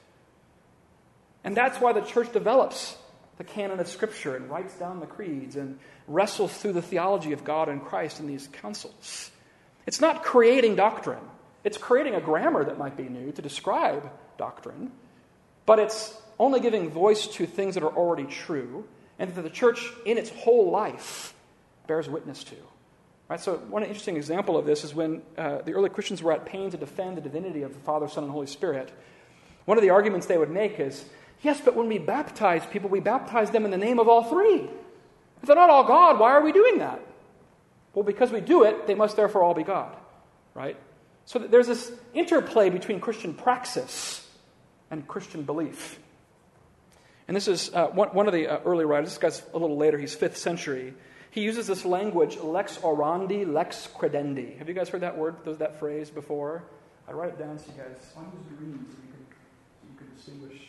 And that's why the church develops the canon of Scripture and writes down the creeds and wrestles through the theology of God and Christ in these councils. It's not creating doctrine. It's creating a grammar that might be new to describe doctrine, but it's only giving voice to things that are already true and that the church in its whole life bears witness to. Right? So one interesting example of this is when uh, the early Christians were at pain to defend the divinity of the Father, Son, and Holy Spirit. One of the arguments they would make is, yes, but when we baptize people, we baptize them in the name of all three. If they're not all God, why are we doing that? Well, because we do it, they must therefore all be God. Right? So there's this interplay between Christian praxis and Christian belief. And this is uh, one, one of the uh, early writers, this guy's a little later, he's fifth century. he uses this language, lex orandi, lex credendi. Have you guys heard that word, that phrase before? I write it down so you guys, I'll use green so you can, so you can distinguish.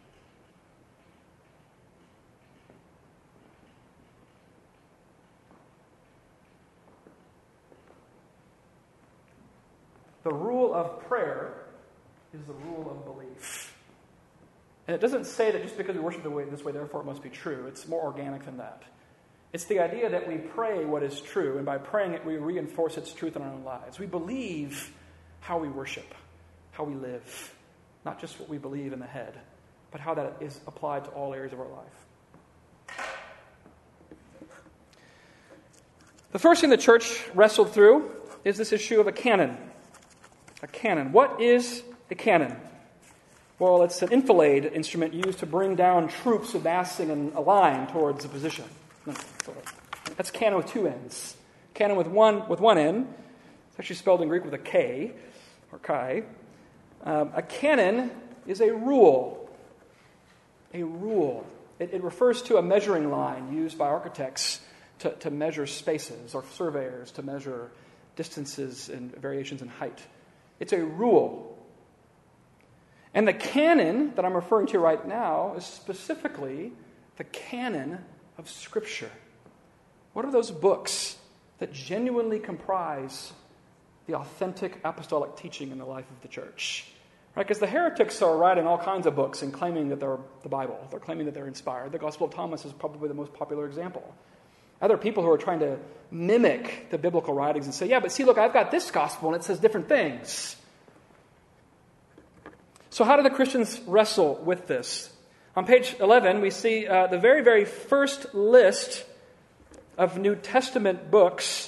The rule of prayer is the rule of belief. And it doesn't say that just because we worship the way, this way, therefore it must be true. It's more organic than that. It's the idea that we pray what is true, and by praying it, we reinforce its truth in our own lives. We believe how we worship, how we live, not just what we believe in the head, but how that is applied to all areas of our life. The first thing the church wrestled through is this issue of a canon. A canon. What is a canon? Well, it's an enfilade instrument used to bring down troops amassing in a line towards a position. That's canon with two N's. Canon with one with one N. It's actually spelled in Greek with a K, or chi. Um, a canon is a rule. A rule. It, it refers to a measuring line used by architects to, to measure spaces, or surveyors to measure distances and variations in height. It's a rule. And the canon that I'm referring to right now is specifically the canon of Scripture. What are those books that genuinely comprise the authentic apostolic teaching in the life of the church? Right? Because the heretics are writing all kinds of books and claiming that they're the Bible. They're claiming that they're inspired. The Gospel of Thomas is probably the most popular example. Other people who are trying to mimic the biblical writings and say, yeah, but see, look, I've got this gospel and it says different things. So how do the Christians wrestle with this? On page eleven, we see uh, the very, very first list of New Testament books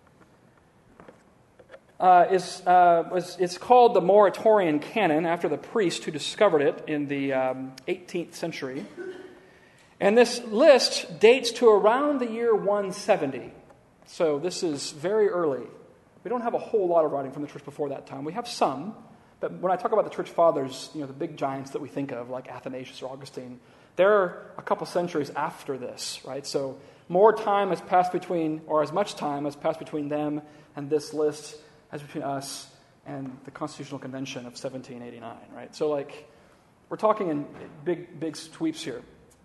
uh, is uh, was, it's called the Muratorian Canon, after the priest who discovered it in the um, eighteenth century. And this list dates to around the year one seventy. So this is very early. We don't have a whole lot of writing from the church before that time. We have some, but when I talk about the church fathers, you know, the big giants that we think of, like Athanasius or Augustine, they're a couple centuries after this, right? So more time has passed between, or as much time has passed between them and this list as between us and the Constitutional Convention of seventeen eighty-nine, right? So like, we're talking in big, big sweeps here.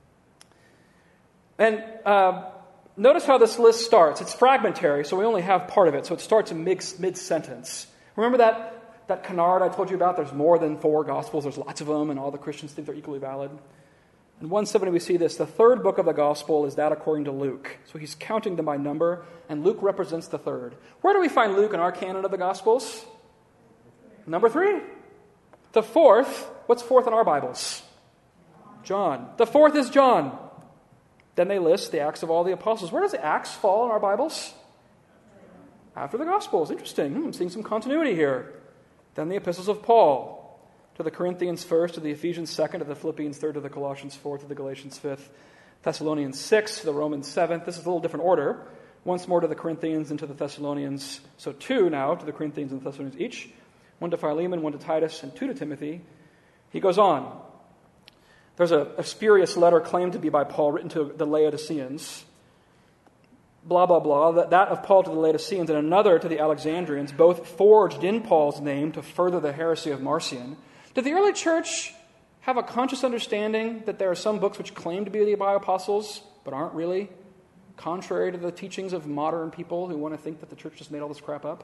And uh, notice how this list starts. It's fragmentary, so we only have part of it. So it starts in mid, mid-sentence. Remember that, that canard I told you about? There's more than four Gospels. There's lots of them, and all the Christians think they're equally valid. In one seventy, we see this. The third book of the Gospel is that according to Luke. So he's counting them by number, and Luke represents the third. Where do we find Luke in our canon of the Gospels? Number three. The fourth, what's fourth in our Bibles? John. The fourth is John. Then they list the Acts of all the Apostles. Where does the Acts fall in our Bibles? After the Gospels. Interesting. Hmm, I'm seeing some continuity here. Then the Epistles of Paul. To the Corinthians first, to the Ephesians second, to the Philippians third, to the Colossians fourth, to the Galatians fifth, Thessalonians sixth, to the Romans seventh. This is a little different order. Once more to the Corinthians and to the Thessalonians. So two now to the Corinthians and Thessalonians each. One to Philemon, one to Titus, and two to Timothy. He goes on. There's a, a spurious letter claimed to be by Paul written to the Laodiceans. Blah, blah, blah. That, that of Paul to the Laodiceans and another to the Alexandrians, both forged in Paul's name to further the heresy of Marcion. Did the early church have a conscious understanding that there are some books which claim to be by apostles, but aren't really? Contrary to the teachings of modern people who want to think that the church just made all this crap up?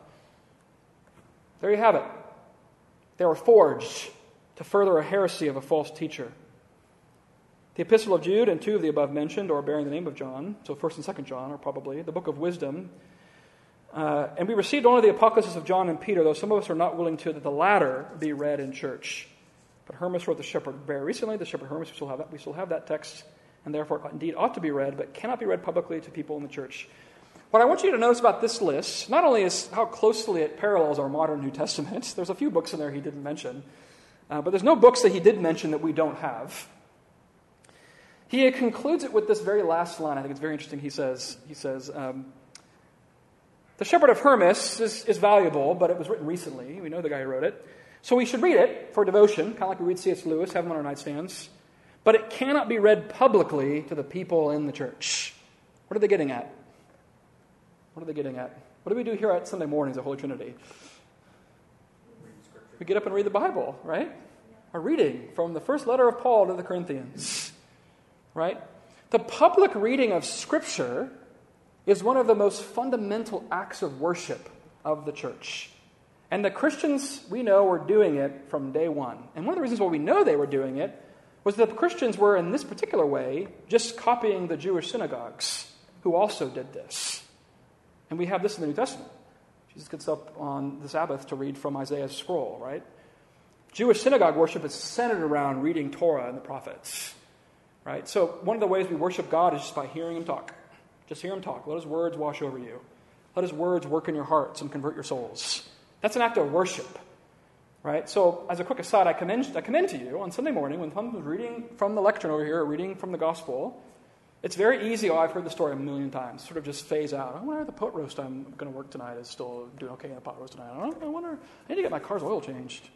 There you have it. They were forged to further a heresy of a false teacher. The Epistle of Jude and two of the above mentioned are bearing the name of John, so First and Second John are probably, the Book of Wisdom. Uh, and we received only the Apocalypse of John and Peter, though some of us are not willing to that the latter be read in church. But Hermas wrote the Shepherd very recently, the Shepherd Hermas, we still have that, we still have that text, and therefore indeed ought to be read, but cannot be read publicly to people in the church. What I want you to notice about this list, not only is how closely it parallels our modern New Testament, there's a few books in there he didn't mention, uh, but there's no books that he did mention that we don't have. He concludes it with this very last line. I think it's very interesting. He says, he says, um, the Shepherd of Hermas is, is valuable, but it was written recently. We know the guy who wrote it. So we should read it for devotion, kind of like we read C S Lewis, have them on our nightstands. But it cannot be read publicly to the people in the church. What are they getting at? What are they getting at? What do we do here at Sunday mornings at Holy Trinity? We get up and read the Bible, right? A reading from the first letter of Paul to the Corinthians, right? The public reading of Scripture is one of the most fundamental acts of worship of the church. And the Christians, we know, were doing it from day one. And one of the reasons why we know they were doing it was that the Christians were, in this particular way, just copying the Jewish synagogues, who also did this. And we have this in the New Testament. Jesus gets up on the Sabbath to read from Isaiah's scroll, right? Jewish synagogue worship is centered around reading Torah and the prophets, right? So one of the ways we worship God is just by hearing Him talk. Just hear Him talk. Let His words wash over you. Let His words work in your hearts and convert your souls. That's an act of worship, right? So as a quick aside, I commend, I commend to you on Sunday morning when someone's reading from the lectern over here, or reading from the gospel, it's very easy, oh, I've heard the story a million times, sort of just phase out. I wonder if the pot roast I'm going to work tonight is still doing okay in the pot roast tonight. I, don't, I wonder, I need to get my car's oil changed.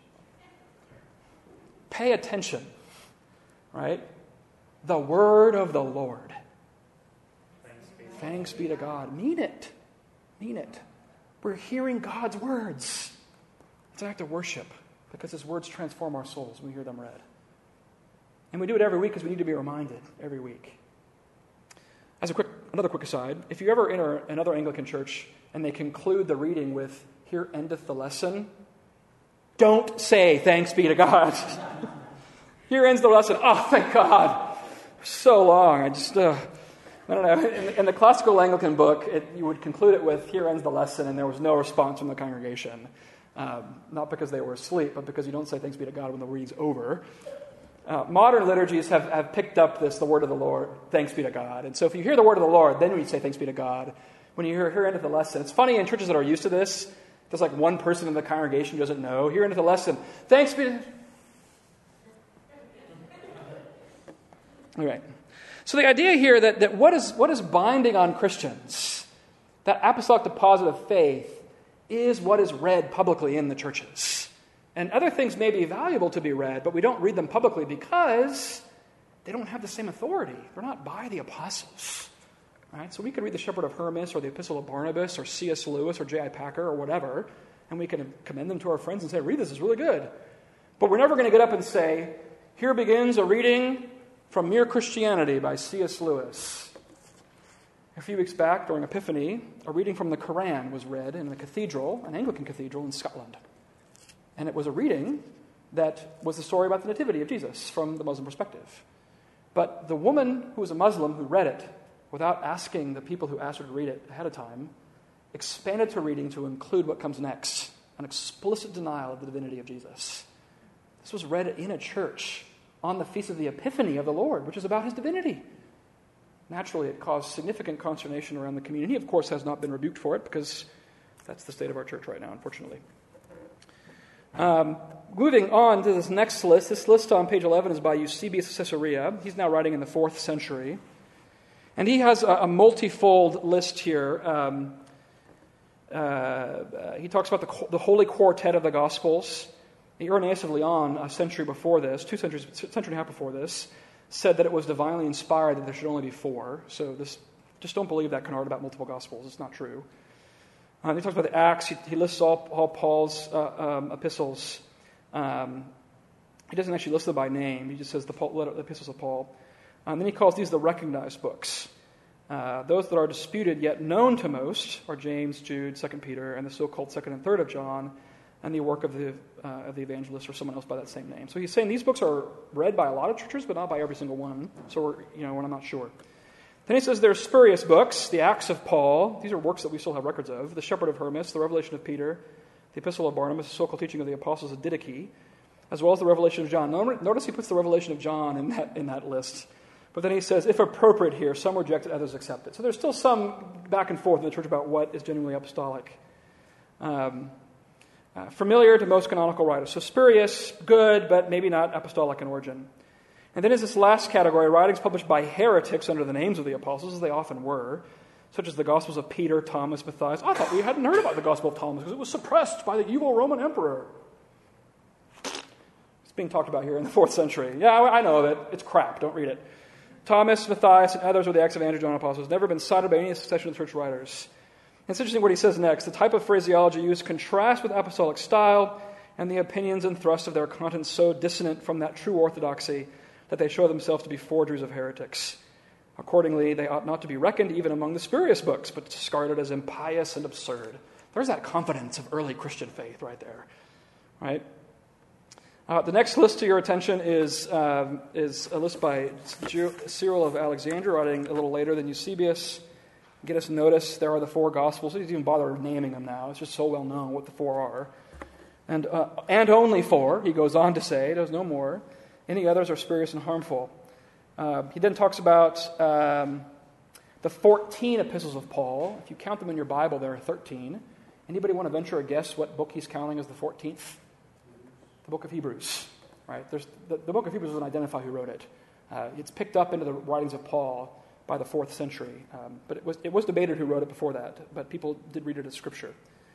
Pay attention, right? The word of the Lord. Thanks be, Thanks be to God. Mean it. Mean it. We're hearing God's words. It's an act of worship because His words transform our souls when we hear them read. And we do it every week because we need to be reminded every week. As a quick, another quick aside, if you ever enter another Anglican church and they conclude the reading with, "Here endeth the lesson," don't say, "Thanks be to God." Here ends the lesson. Oh, thank God. So long. I just, uh, I don't know. In, in the classical Anglican book, it, you would conclude it with, "Here ends the lesson," and there was no response from the congregation. Um, not because they were asleep, but because you don't say "Thanks be to God" when the reading's over. Uh, modern liturgies have, have picked up this, the word of the Lord, "Thanks be to God." And so if you hear the word of the Lord, then we say "Thanks be to God." When you hear "Here endeth the lesson," it's funny in churches that are used to this, there's like one person in the congregation who doesn't know. "Here endeth the lesson. Thanks be to..." All right. So the idea here that, that what is what is binding on Christians, that apostolic deposit of faith, is what is read publicly in the churches. And other things may be valuable to be read, but we don't read them publicly because they don't have the same authority. They're not by the apostles. Right? So we could read the Shepherd of Hermas or the Epistle of Barnabas or C S Lewis or J I Packer or whatever, and we can commend them to our friends and say, "Read this, it's really good." But we're never going to get up and say, "Here begins a reading from Mere Christianity by C S Lewis." A few weeks back during Epiphany, a reading from the Quran was read in a cathedral, an Anglican cathedral in Scotland. And it was a reading that was the story about the nativity of Jesus from the Muslim perspective. But the woman who was a Muslim who read it, without asking the people who asked her to read it ahead of time, expanded her reading to include what comes next, an explicit denial of the divinity of Jesus. This was read in a church on the Feast of the Epiphany of the Lord, which is about His divinity. Naturally, it caused significant consternation around the community. He, of course, has not been rebuked for it because that's the state of our church right now, unfortunately. Um, moving on to this next list. This list on page eleven is by Eusebius of Caesarea. He's now writing in the fourth century. And he has a, a multifold list here. Um, uh, uh, he talks about the, the Holy Quartet of the Gospels. Irenaeus of Lyon, a century before this, two centuries, century and a half before this, said that it was divinely inspired that there should only be four. So this, just don't believe that canard about multiple Gospels. It's not true. Uh, he talks about the Acts. He, he lists all, all Paul's uh, um, epistles. Um, he doesn't actually list them by name. He just says the, Paul, the epistles of Paul. And then he calls these the recognized books. Uh, those that are disputed yet known to most are James, Jude, Second Peter, and the so-called Second and Third of John, and the work of the uh, of the evangelist or someone else by that same name. So he's saying these books are read by a lot of churches, but not by every single one. So we're, you know, we're not sure. Then he says there's spurious books, the Acts of Paul. These are works that we still have records of. The Shepherd of Hermas, the Revelation of Peter, the Epistle of Barnabas, the so-called teaching of the Apostles of Didache, as well as the Revelation of John. Notice he puts the Revelation of John in that in that list. But then he says, if appropriate here, some reject it, others accept it. So there's still some back and forth in the church about what is genuinely apostolic. Um, uh, familiar to most canonical writers. So spurious, good, but maybe not apostolic in origin. And then is this last category, writings published by heretics under the names of the apostles, as they often were, such as the Gospels of Peter, Thomas, Matthias. I thought we hadn't heard about the Gospel of Thomas because it was suppressed by the evil Roman emperor. It's being talked about here in the fourth century. Yeah, I know of it. It's crap. Don't read it. Thomas, Matthias, and others were the Acts of Andrew, John, and Apostles. Never been cited by any succession of church writers. It's interesting what he says next. The type of phraseology used contrasts with apostolic style, and the opinions and thrust of their content so dissonant from that true orthodoxy that they show themselves to be forgeries of heretics. Accordingly, they ought not to be reckoned even among the spurious books, but discarded as impious and absurd. There's that confidence of early Christian faith right there, right? Uh, the next list to your attention is um, is a list by Cyril of Alexandria, writing a little later than Eusebius. Get us notice there are the four Gospels. He doesn't even bother naming them now. It's just so well known what the four are. And uh, and only four, he goes on to say, there's no more. Any others are spurious and harmful. Uh, he then talks about um, the fourteen epistles of Paul. If you count them in your Bible, there are thirteen. Anybody want to venture a guess what book he's counting as the fourteenth? The book of Hebrews. Right? There's, the, the book of Hebrews doesn't identify who wrote it. Uh, it's picked up into the writings of Paul by the fourth century. Um, but it was it was debated who wrote it before that. But people did read it as scripture.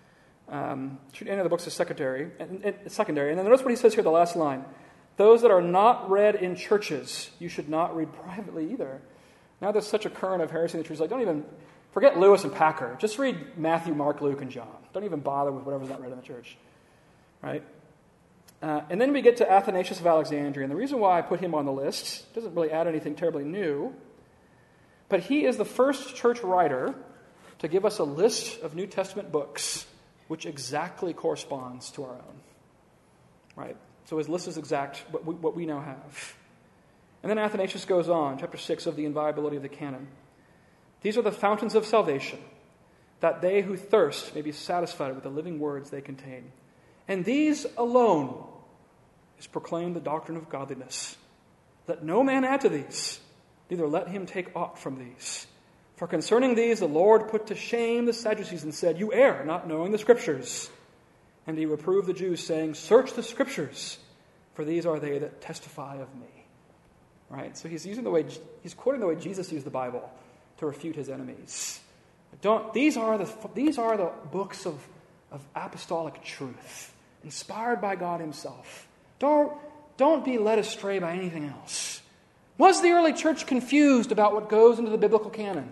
Um, any of the books is secondary. And, and, secondary. And then notice what he says here, the last line. Those that are not read in churches, you should not read privately either. Now there's such a current of heresy in the church. Like, don't even, forget Lewis and Packer. Just read Matthew, Mark, Luke, and John. Don't even bother with whatever's not read in the church. Right? Uh, and then we get to Athanasius of Alexandria. And the reason why I put him on the list doesn't really add anything terribly new. But he is the first church writer to give us a list of New Testament books which exactly corresponds to our own. Right? So his list is exact, what we, what we now have. And then Athanasius goes on, chapter six of the inviolability of the canon. These are the fountains of salvation, that they who thirst may be satisfied with the living words they contain. And these alone is proclaimed the doctrine of godliness. Let no man add to these, neither let him take aught from these. For concerning these the Lord put to shame the Sadducees and said, you err, not knowing the Scriptures. And he reproved the Jews, saying, search the Scriptures, for these are they that testify of me. Right? So he's using the way he's quoting the way Jesus used the Bible to refute his enemies. Don't these are the these are the books of, of apostolic truth, inspired by God Himself. Don't don't be led astray by anything else. Was the early church confused about what goes into the biblical canon?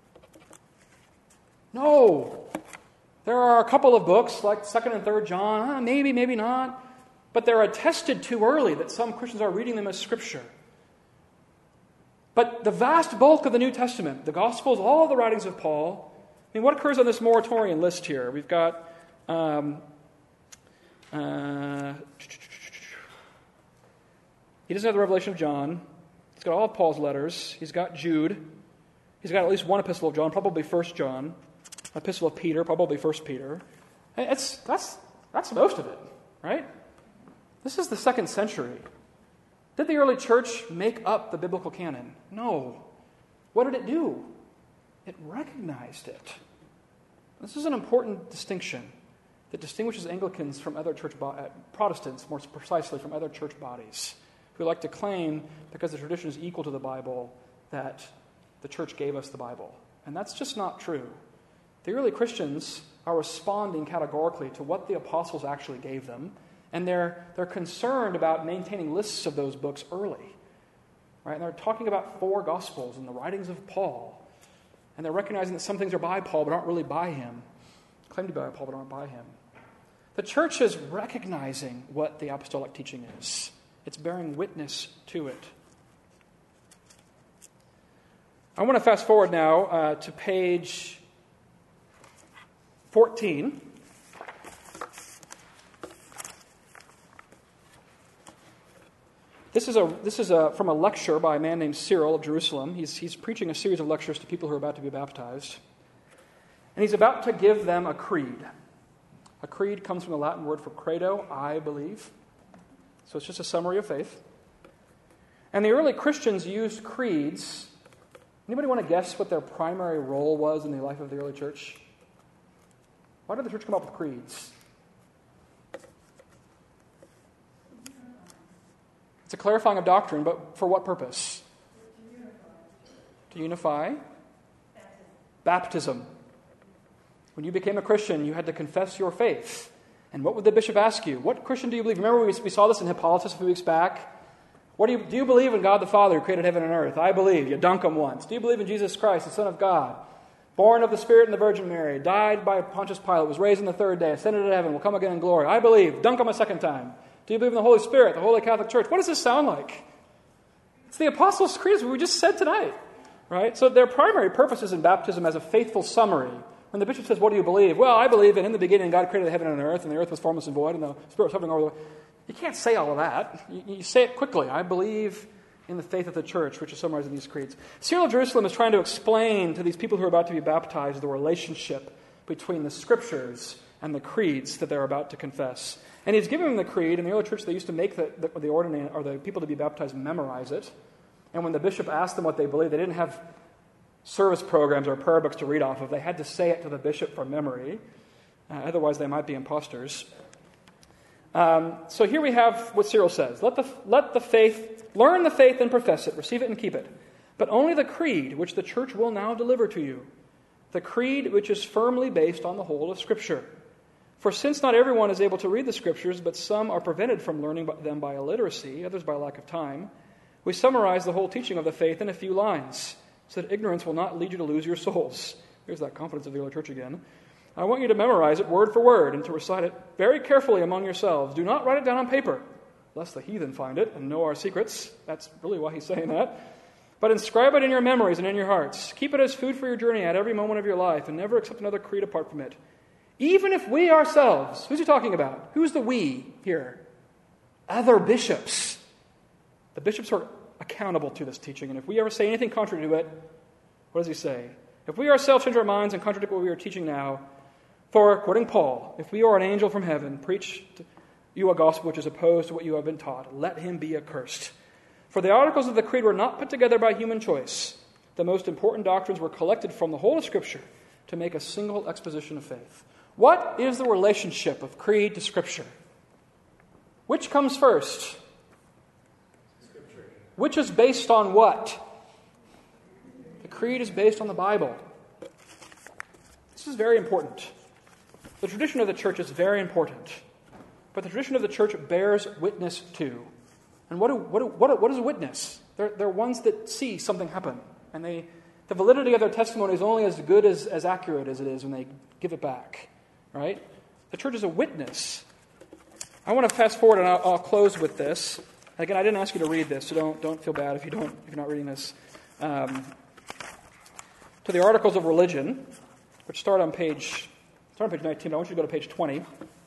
No. There are a couple of books, like Second and Third John, uh, maybe, maybe not, but they're attested too early that some Christians are reading them as Scripture. But the vast bulk of the New Testament, the Gospels, all of the writings of Paul, I mean, what occurs on this moratorium list here? We've got um, uh, he doesn't have the Revelation of John. He's got all of Paul's letters. He's got Jude. He's got at least one epistle of John, probably First John. Epistle of Peter, probably First Peter. It's, that's, that's most of it, right? This is the second century. Did the early church make up the biblical canon? No. What did it do? It recognized it. This is an important distinction that distinguishes Anglicans from other church bo- uh, Protestants, more precisely from other church bodies, who like to claim, because the tradition is equal to the Bible, that the church gave us the Bible. And that's just not true. The early Christians are responding categorically to what the apostles actually gave them, and they're they're concerned about maintaining lists of those books early. Right? And they're talking about four Gospels and the writings of Paul, and they're recognizing that some things are by Paul but aren't really by him, claim to be by Paul but aren't by him. The church is recognizing what the apostolic teaching is. It's bearing witness to it. I want to fast forward now uh, to page fourteen. This is a this is a from a lecture by a man named Cyril of Jerusalem. He's he's preaching a series of lectures to people who are about to be baptized, and he's about to give them a creed. A creed comes from the Latin word for credo, I believe. So it's just a summary of faith. And the early Christians used creeds. Anybody want to guess what their primary role was in the life of the early church? Why did the church come up with creeds? It's a clarifying of doctrine, but for what purpose? To unify. To unify. Baptism. Baptism. When you became a Christian, you had to confess your faith. And what would the bishop ask you? What Christian do you believe? Remember we, we saw this in Hippolytus a few weeks back? What do you, do you believe in God the Father who created heaven and earth? I believe. You dunk them once. Do you believe in Jesus Christ, the Son of God, born of the Spirit and the Virgin Mary, died by Pontius Pilate, was raised on the third day, ascended to heaven, will come again in glory. I believe. Dunk on my second time. Do you believe in the Holy Spirit, the Holy Catholic Church? What does this sound like? It's the Apostles' Creed, as we just said tonight. Right? So their primary purpose is in baptism as a faithful summary. When the bishop says, what do you believe? Well, I believe that in the beginning God created the heaven and the earth, and the earth was formless and void, and the Spirit was hovering over the... You can't say all of that. You, you say it quickly. I believe in the faith of the church, which is summarized in these creeds. Cyril of Jerusalem is trying to explain to these people who are about to be baptized the relationship between the scriptures and the creeds that they're about to confess. And he's giving them the creed. In the early church, they used to make the, the, the ordinand, or the people to be baptized memorize it. And when the bishop asked them what they believed, they didn't have service programs or prayer books to read off of. They had to say it to the bishop from memory. Uh, otherwise, they might be imposters. Um, so here we have what Cyril says. Let the, let the faith, learn the faith and profess it, receive it and keep it. But only the creed which the church will now deliver to you. The creed which is firmly based on the whole of Scripture. For since not everyone is able to read the Scriptures, but some are prevented from learning them by illiteracy, others by lack of time, we summarize the whole teaching of the faith in a few lines, so that ignorance will not lead you to lose your souls. There's that confidence of the early church again. I want you to memorize it word for word and to recite it very carefully among yourselves. Do not write it down on paper, lest the heathen find it and know our secrets. That's really why he's saying that. But inscribe it in your memories and in your hearts. Keep it as food for your journey at every moment of your life, and never accept another creed apart from it. Even if we ourselves, who's he talking about? Who's the we here? Other bishops. The bishops are accountable to this teaching, and if we ever say anything contrary to it, what does he say? If we ourselves change our minds and contradict what we are teaching now, for, quoting Paul, if we are an angel from heaven, preach to you a gospel which is opposed to what you have been taught, let him be accursed. For the articles of the creed were not put together by human choice. The most important doctrines were collected from the whole of Scripture to make a single exposition of faith. What is the relationship of creed to Scripture? Which comes first? Scripture. Which is based on what? The creed is based on the Bible. This is very important. The tradition of the church is very important. But the tradition of the church bears witness to. And what, do, what, do, what, do, what is a witness? They're, they're ones that see something happen. And they, the validity of their testimony is only as good as, as accurate as it is when they give it back. Right? The church is a witness. I want to fast forward, and I'll, I'll close with this. Again, I didn't ask you to read this, so don't don't feel bad if you don't if you're not reading this. Um, to the Articles of Religion, which start on page start on page nineteen. I want you to go to page twenty.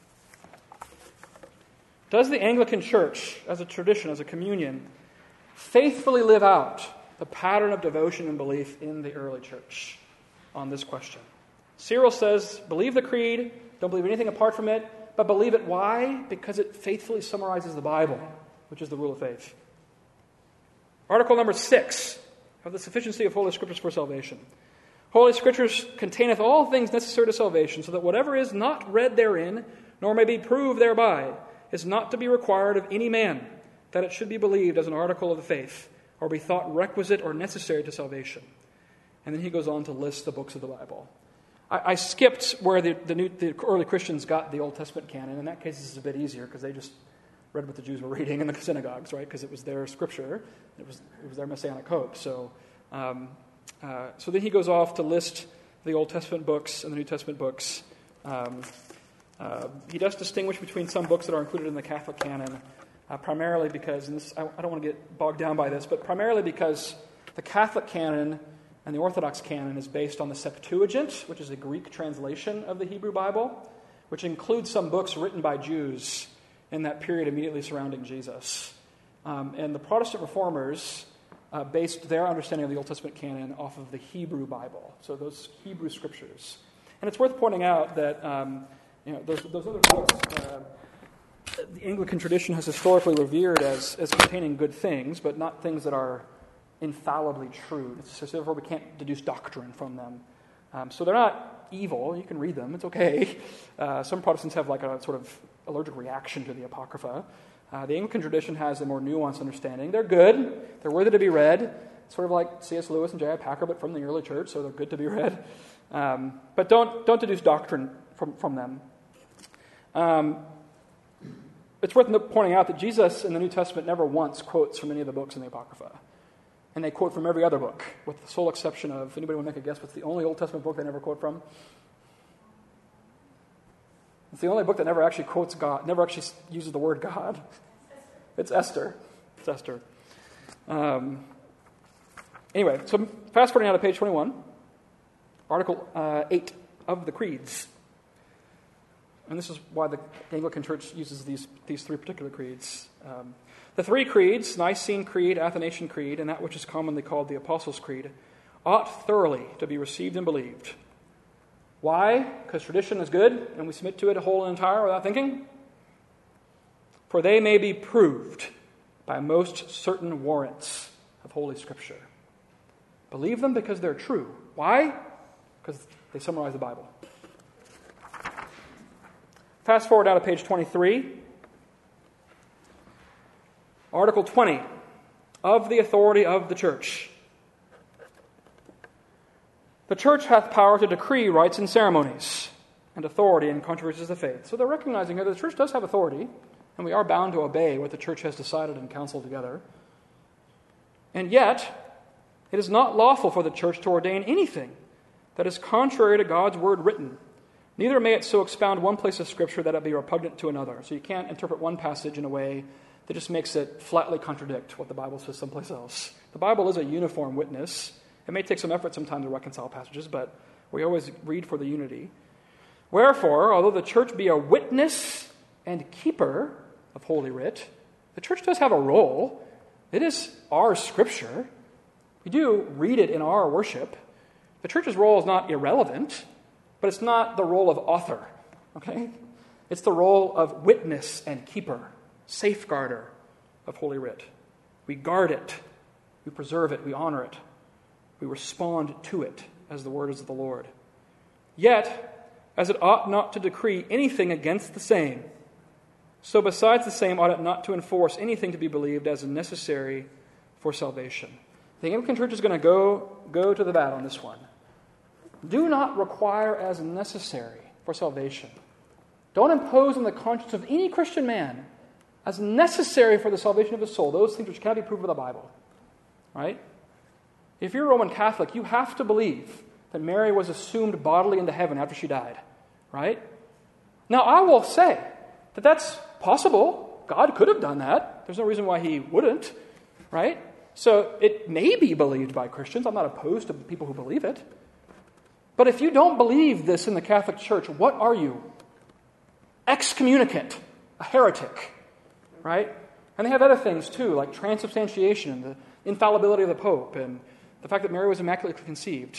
Does the Anglican Church, as a tradition, as a communion, faithfully live out the pattern of devotion and belief in the early church on this question? Cyril says, believe the creed, don't believe anything apart from it, but believe it. Why? Because it faithfully summarizes the Bible, which is the rule of faith. Article number six of the sufficiency of Holy Scriptures for salvation. Holy Scriptures containeth all things necessary to salvation, so that whatever is not read therein, nor may be proved thereby, is not to be required of any man, that it should be believed as an article of the faith, or be thought requisite or necessary to salvation. And then he goes on to list the books of the Bible. I, I skipped where the, the, new, the early Christians got the Old Testament canon. In that case, this is a bit easier, because they just read what the Jews were reading in the synagogues, right? Because it was their scripture. It was, it was their messianic hope. So, um, uh, so then he goes off to list the Old Testament books and the New Testament books. Um, uh, he does distinguish between some books that are included in the Catholic canon, uh, primarily because, and this, I, I don't want to get bogged down by this, but primarily because the Catholic canon and the Orthodox canon is based on the Septuagint, which is a Greek translation of the Hebrew Bible, which includes some books written by Jews in that period immediately surrounding Jesus. Um, and the Protestant reformers uh, based their understanding of the Old Testament canon off of the Hebrew Bible, so those Hebrew scriptures. And it's worth pointing out that um, you know those, those other books, uh, the Anglican tradition has historically revered as, as containing good things, but not things that are infallibly true. So therefore, we can't deduce doctrine from them. Um, so they're not evil. You can read them. It's okay. Uh, some Protestants have like a sort of allergic reaction to the Apocrypha. Uh, the Anglican tradition has a more nuanced understanding. They're good. They're worthy to be read. Sort of like C S Lewis and J I Packer, but from the early church, so they're good to be read. Um, but don't don't deduce doctrine from, from them. Um, it's worth pointing out that Jesus in the New Testament never once quotes from any of the books in the Apocrypha. And they quote from every other book, with the sole exception of, anybody want to make a guess what's the only Old Testament book they never quote from? It's the only book that never actually quotes God, never actually uses the word God. It's Esther. It's Esther. Um, anyway, so fast forwarding now to page twenty-one, Article uh, eight of the Creeds. And this is why the Anglican Church uses these, these three particular creeds. Um, the three creeds, Nicene Creed, Athanasian Creed, and that which is commonly called the Apostles' Creed, ought thoroughly to be received and believed. Why? Because tradition is good, and we submit to it whole and entire without thinking. For they may be proved by most certain warrants of Holy Scripture. Believe them because they're true. Why? Because they summarize the Bible. Fast forward now to page twenty-three. Article twenty, of the authority of the church. The church hath power to decree rites and ceremonies, and authority in controversies of the faith. So they're recognizing here that the church does have authority, and we are bound to obey what the church has decided and counseled together. And yet, it is not lawful for the church to ordain anything that is contrary to God's word written. Neither may it so expound one place of Scripture that it be repugnant to another. So you can't interpret one passage in a way that just makes it flatly contradict what the Bible says someplace else. The Bible is a uniform witness. It may take some effort sometimes to reconcile passages, but we always read for the unity. Wherefore, although the church be a witness and keeper of Holy Writ, the church does have a role. It is our Scripture. We do read it in our worship. The church's role is not irrelevant, but it's not the role of author, okay? It's the role of witness and keeper, safeguarder of Holy Writ. We guard it. We preserve it. We honor it. We respond to it as the word is of the Lord. Yet, as it ought not to decree anything against the same, so besides the same ought it not to enforce anything to be believed as necessary for salvation. The Anglican Church is going to go, go to the bat on this one. Do not require as necessary for salvation. Don't impose on the conscience of any Christian man as necessary for the salvation of his soul those things which cannot be proved by the Bible. Right? If you're a Roman Catholic, you have to believe that Mary was assumed bodily into heaven after she died. Right? Now, I will say that that's possible. God could have done that. There's no reason why he wouldn't. Right? So it may be believed by Christians. I'm not opposed to people who believe it. But if you don't believe this in the Catholic Church, what are you? Excommunicant, a heretic. Right? And they have other things too, like transubstantiation and the infallibility of the Pope and the fact that Mary was immaculately conceived.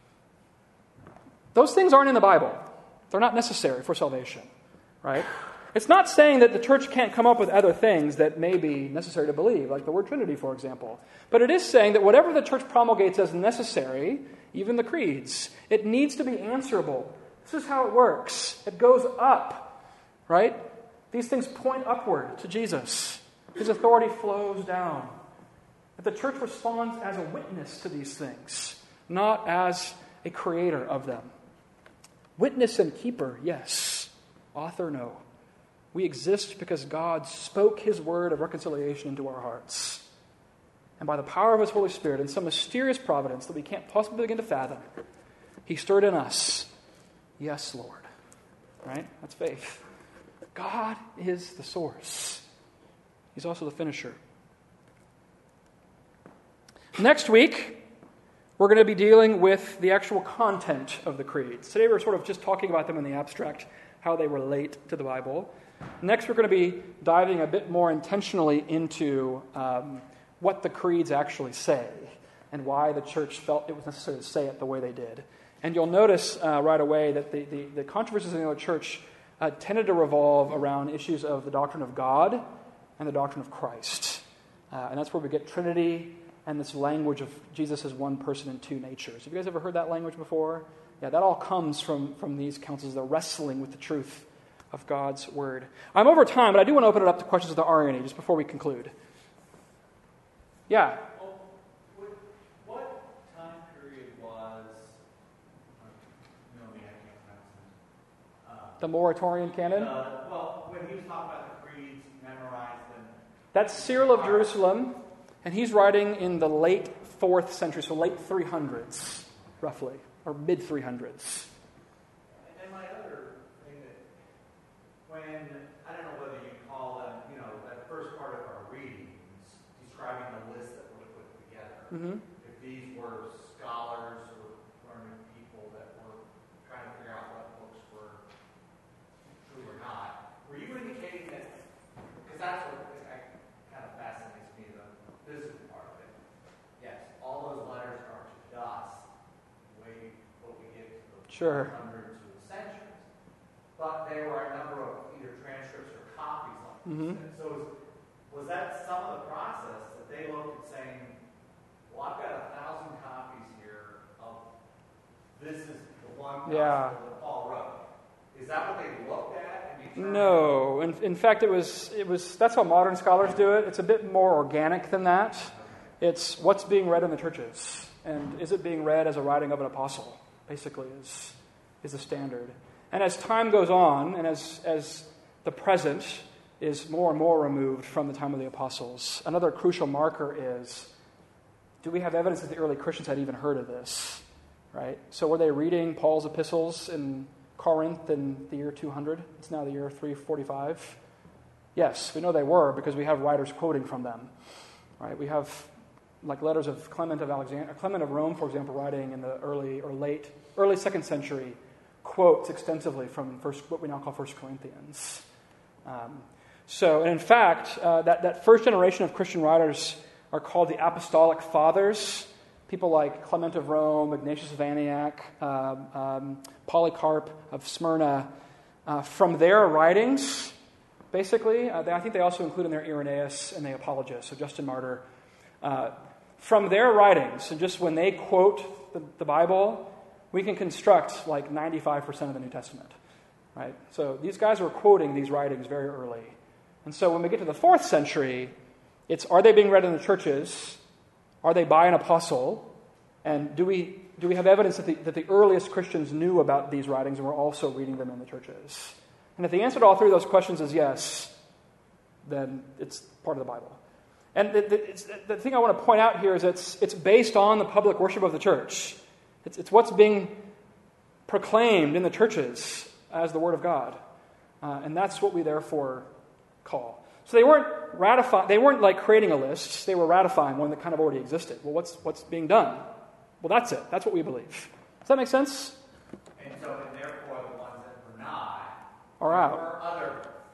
Those things aren't in the Bible. They're not necessary for salvation. Right? It's not saying that the church can't come up with other things that may be necessary to believe, like the word Trinity, for example. But it is saying that whatever the church promulgates as necessary, even the creeds, it needs to be answerable. This is how it works. It goes up, right? These things point upward to Jesus. His authority flows down. But the church responds as a witness to these things, not as a creator of them. Witness and keeper, yes. Author, no. We exist because God spoke his word of reconciliation into our hearts. And by the power of his Holy Spirit, in some mysterious providence that we can't possibly begin to fathom, he stirred in us, yes, Lord. Right? That's faith. God is the source. He's also the finisher. Next week, we're going to be dealing with the actual content of the creeds. Today we're sort of just talking about them in the abstract, how they relate to the Bible. Next, we're going to be diving a bit more intentionally into um, what the creeds actually say and why the church felt it was necessary to say it the way they did. And you'll notice uh, right away that the, the, the controversies in the early church uh, tended to revolve around issues of the doctrine of God and the doctrine of Christ. Uh, and that's where we get Trinity and this language of Jesus as one person in two natures. Have you guys ever heard that language before? Yeah, that all comes from, from these councils. They're wrestling with the truth of God's word. I'm over time, but I do want to open it up to questions of the R N A just before we conclude. Yeah? Well, what time period was, no, I can't pronounce it. Uh, the Moratorian canon? Uh, well, when he was talking about the creeds, memorize them. That's Cyril of Jerusalem And he's writing in the late fourth century, so late three hundreds, roughly, or mid three hundreds. And my other thing that, when, I don't know whether you call them, you know, that first part of our readings, describing the list that were put together. Mm-hmm. If these were scholars or learned people that were trying to figure out what books were true or not, were you indicating that, because that's what kind of fascinates me, the physical part of it. Yes, all those letters are to dust, the way what we get to the Sure. hundreds of centuries. But there were a number of either transcripts or copies like this. Mm-hmm. So was, was that some of the process that they looked at saying, well, I've got a thousand copies here of this is the one gospel Yeah. that Paul wrote. Is that what they looked at? And determined? No. In, in fact, it was, it was, that's how modern scholars do it. It's a bit more organic than that. It's what's being read in the churches. And is it being read as a writing of an apostle, basically, is, is the standard. And as time goes on, and as, as the present is more and more removed from the time of the apostles, another crucial marker is, do we have evidence that the early Christians had even heard of this? Right? So were they reading Paul's epistles in Corinth in the year two hundred? It's now the year three forty-five. Yes, we know they were because we have writers quoting from them. Right? We have like letters of Clement of Alexander, Clement of Rome, for example, writing in the early or late, early second century, quotes extensively from first, what we now call First Corinthians. Um, so, and in fact, uh, that, that first generation of Christian writers are called the Apostolic Fathers. People like Clement of Rome, Ignatius of Antioch, um, um, Polycarp of Smyrna. Uh, from their writings, basically, uh, they, I think they also include in their Irenaeus and the Apologists, so Justin Martyr. Uh, from their writings, and just when they quote the, the Bible, we can construct like ninety-five percent of the New Testament. Right? So these guys were quoting these writings very early. And so when we get to the fourth century, it's, are they being read in the churches? Are they by an apostle? And do we do we have evidence that the, that the earliest Christians knew about these writings and were also reading them in the churches? And if the answer to all three of those questions is yes, then it's part of the Bible. And the, the, it's, the thing I want to point out here is it's, it's based on the public worship of the church. It's, it's what's being proclaimed in the churches as the Word of God. Uh, and that's what we therefore call. So they weren't ratifying, they weren't like creating a list, they were ratifying one that kind of already existed. Well, what's what's being done? Well, that's it. That's what we believe. Does that make sense? And so, and therefore, the ones that were not Are out. There were other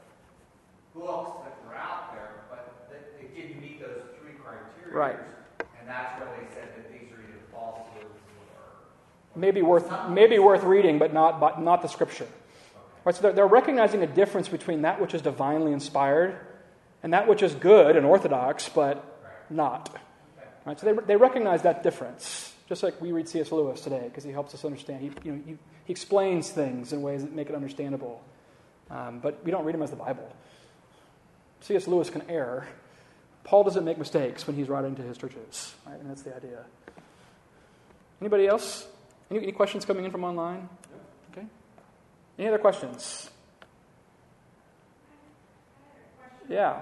books that were out there, but that they didn't meet those three criteria. Right. And that's where they said that these are either falsehoods or Maybe worth maybe worth reading, but not but not the Scripture. Right, so they're, they're recognizing a difference between that which is divinely inspired and that which is good and orthodox, but not. Right, so they they recognize that difference, just like we read C S Lewis today, because he helps us understand. He you know he, he explains things in ways that make it understandable, um, but we don't read him as the Bible. C S Lewis can err. Paul doesn't make mistakes when he's writing to his churches, right? And that's the idea. Anybody else? Any, any questions coming in from online? Okay. Any other questions? Yeah.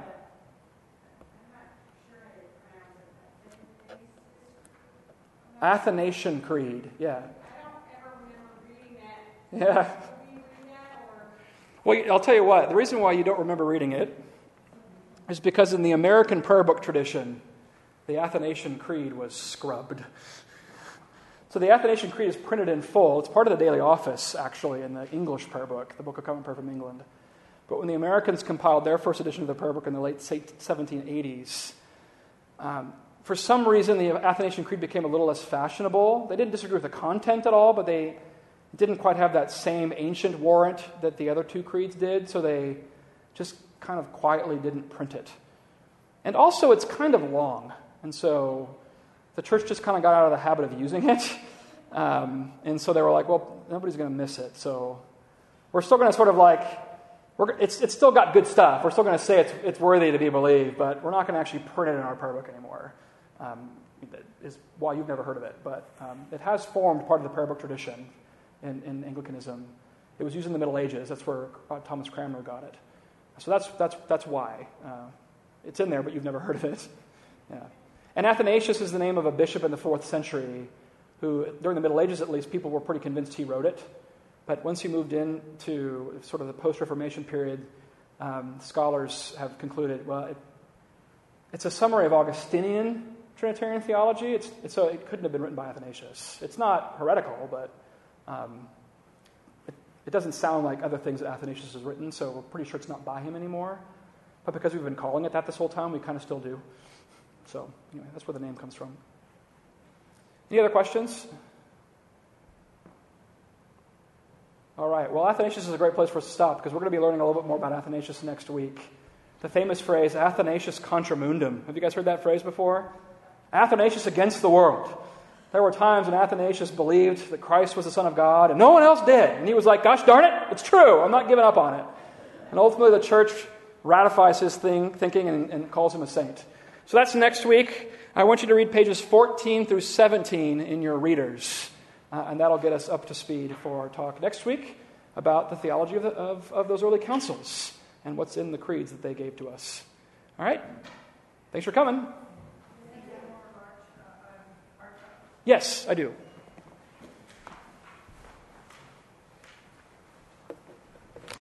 Athanasian Creed. Yeah. I don't ever remember reading that. Yeah. Are we reading that or? Well, I'll tell you what. The reason why you don't remember reading it is because in the American prayer book tradition, the Athanasian Creed was scrubbed. So the Athanasian Creed is printed in full. It's part of the daily office, actually, in the English prayer book, the Book of Common Prayer from England. But when the Americans compiled their first edition of the prayer book in the late seventeen eighties, um, for some reason the Athanasian Creed became a little less fashionable. They didn't disagree with the content at all, but they didn't quite have that same ancient warrant that the other two creeds did, so they just kind of quietly didn't print it. And also it's kind of long, and so the church just kind of got out of the habit of using it. Um, and so they were like, well, nobody's going to miss it. So we're still going to sort of like, we're, it's it's still got good stuff. We're still going to say it's it's worthy to be believed, but we're not going to actually print it in our prayer book anymore. Um, that is why you've never heard of it. But um, it has formed part of the prayer book tradition in, in Anglicanism. It was used in the Middle Ages. That's where uh, Thomas Cranmer got it. So that's that's that's why. Uh, it's in there, but you've never heard of it. Yeah. And Athanasius is the name of a bishop in the fourth century who, during the Middle Ages at least, people were pretty convinced he wrote it. But once he moved into sort of the post-Reformation period, um, scholars have concluded, well, it, it's a summary of Augustinian Trinitarian theology. It's, it's so it couldn't have been written by Athanasius. It's not heretical, but um, it, it doesn't sound like other things that Athanasius has written, so we're pretty sure it's not by him anymore. But because we've been calling it that this whole time, we kind of still do. So anyway, that's where the name comes from. Any other questions? All right. Well, Athanasius is a great place for us to stop because we're going to be learning a little bit more about Athanasius next week. The famous phrase, Athanasius contra mundum. Have you guys heard that phrase before? Athanasius against the world. There were times when Athanasius believed that Christ was the Son of God and no one else did. And he was like, gosh darn it, it's true. I'm not giving up on it. And ultimately the church ratifies his thing, thinking and, and calls him a saint. So that's next week. I want you to read pages fourteen through seventeen in your readers. Uh, and that'll get us up to speed for our talk next week about the theology of, the, of, of those early councils and what's in the creeds that they gave to us. All right? Thanks for coming. Yes, I do.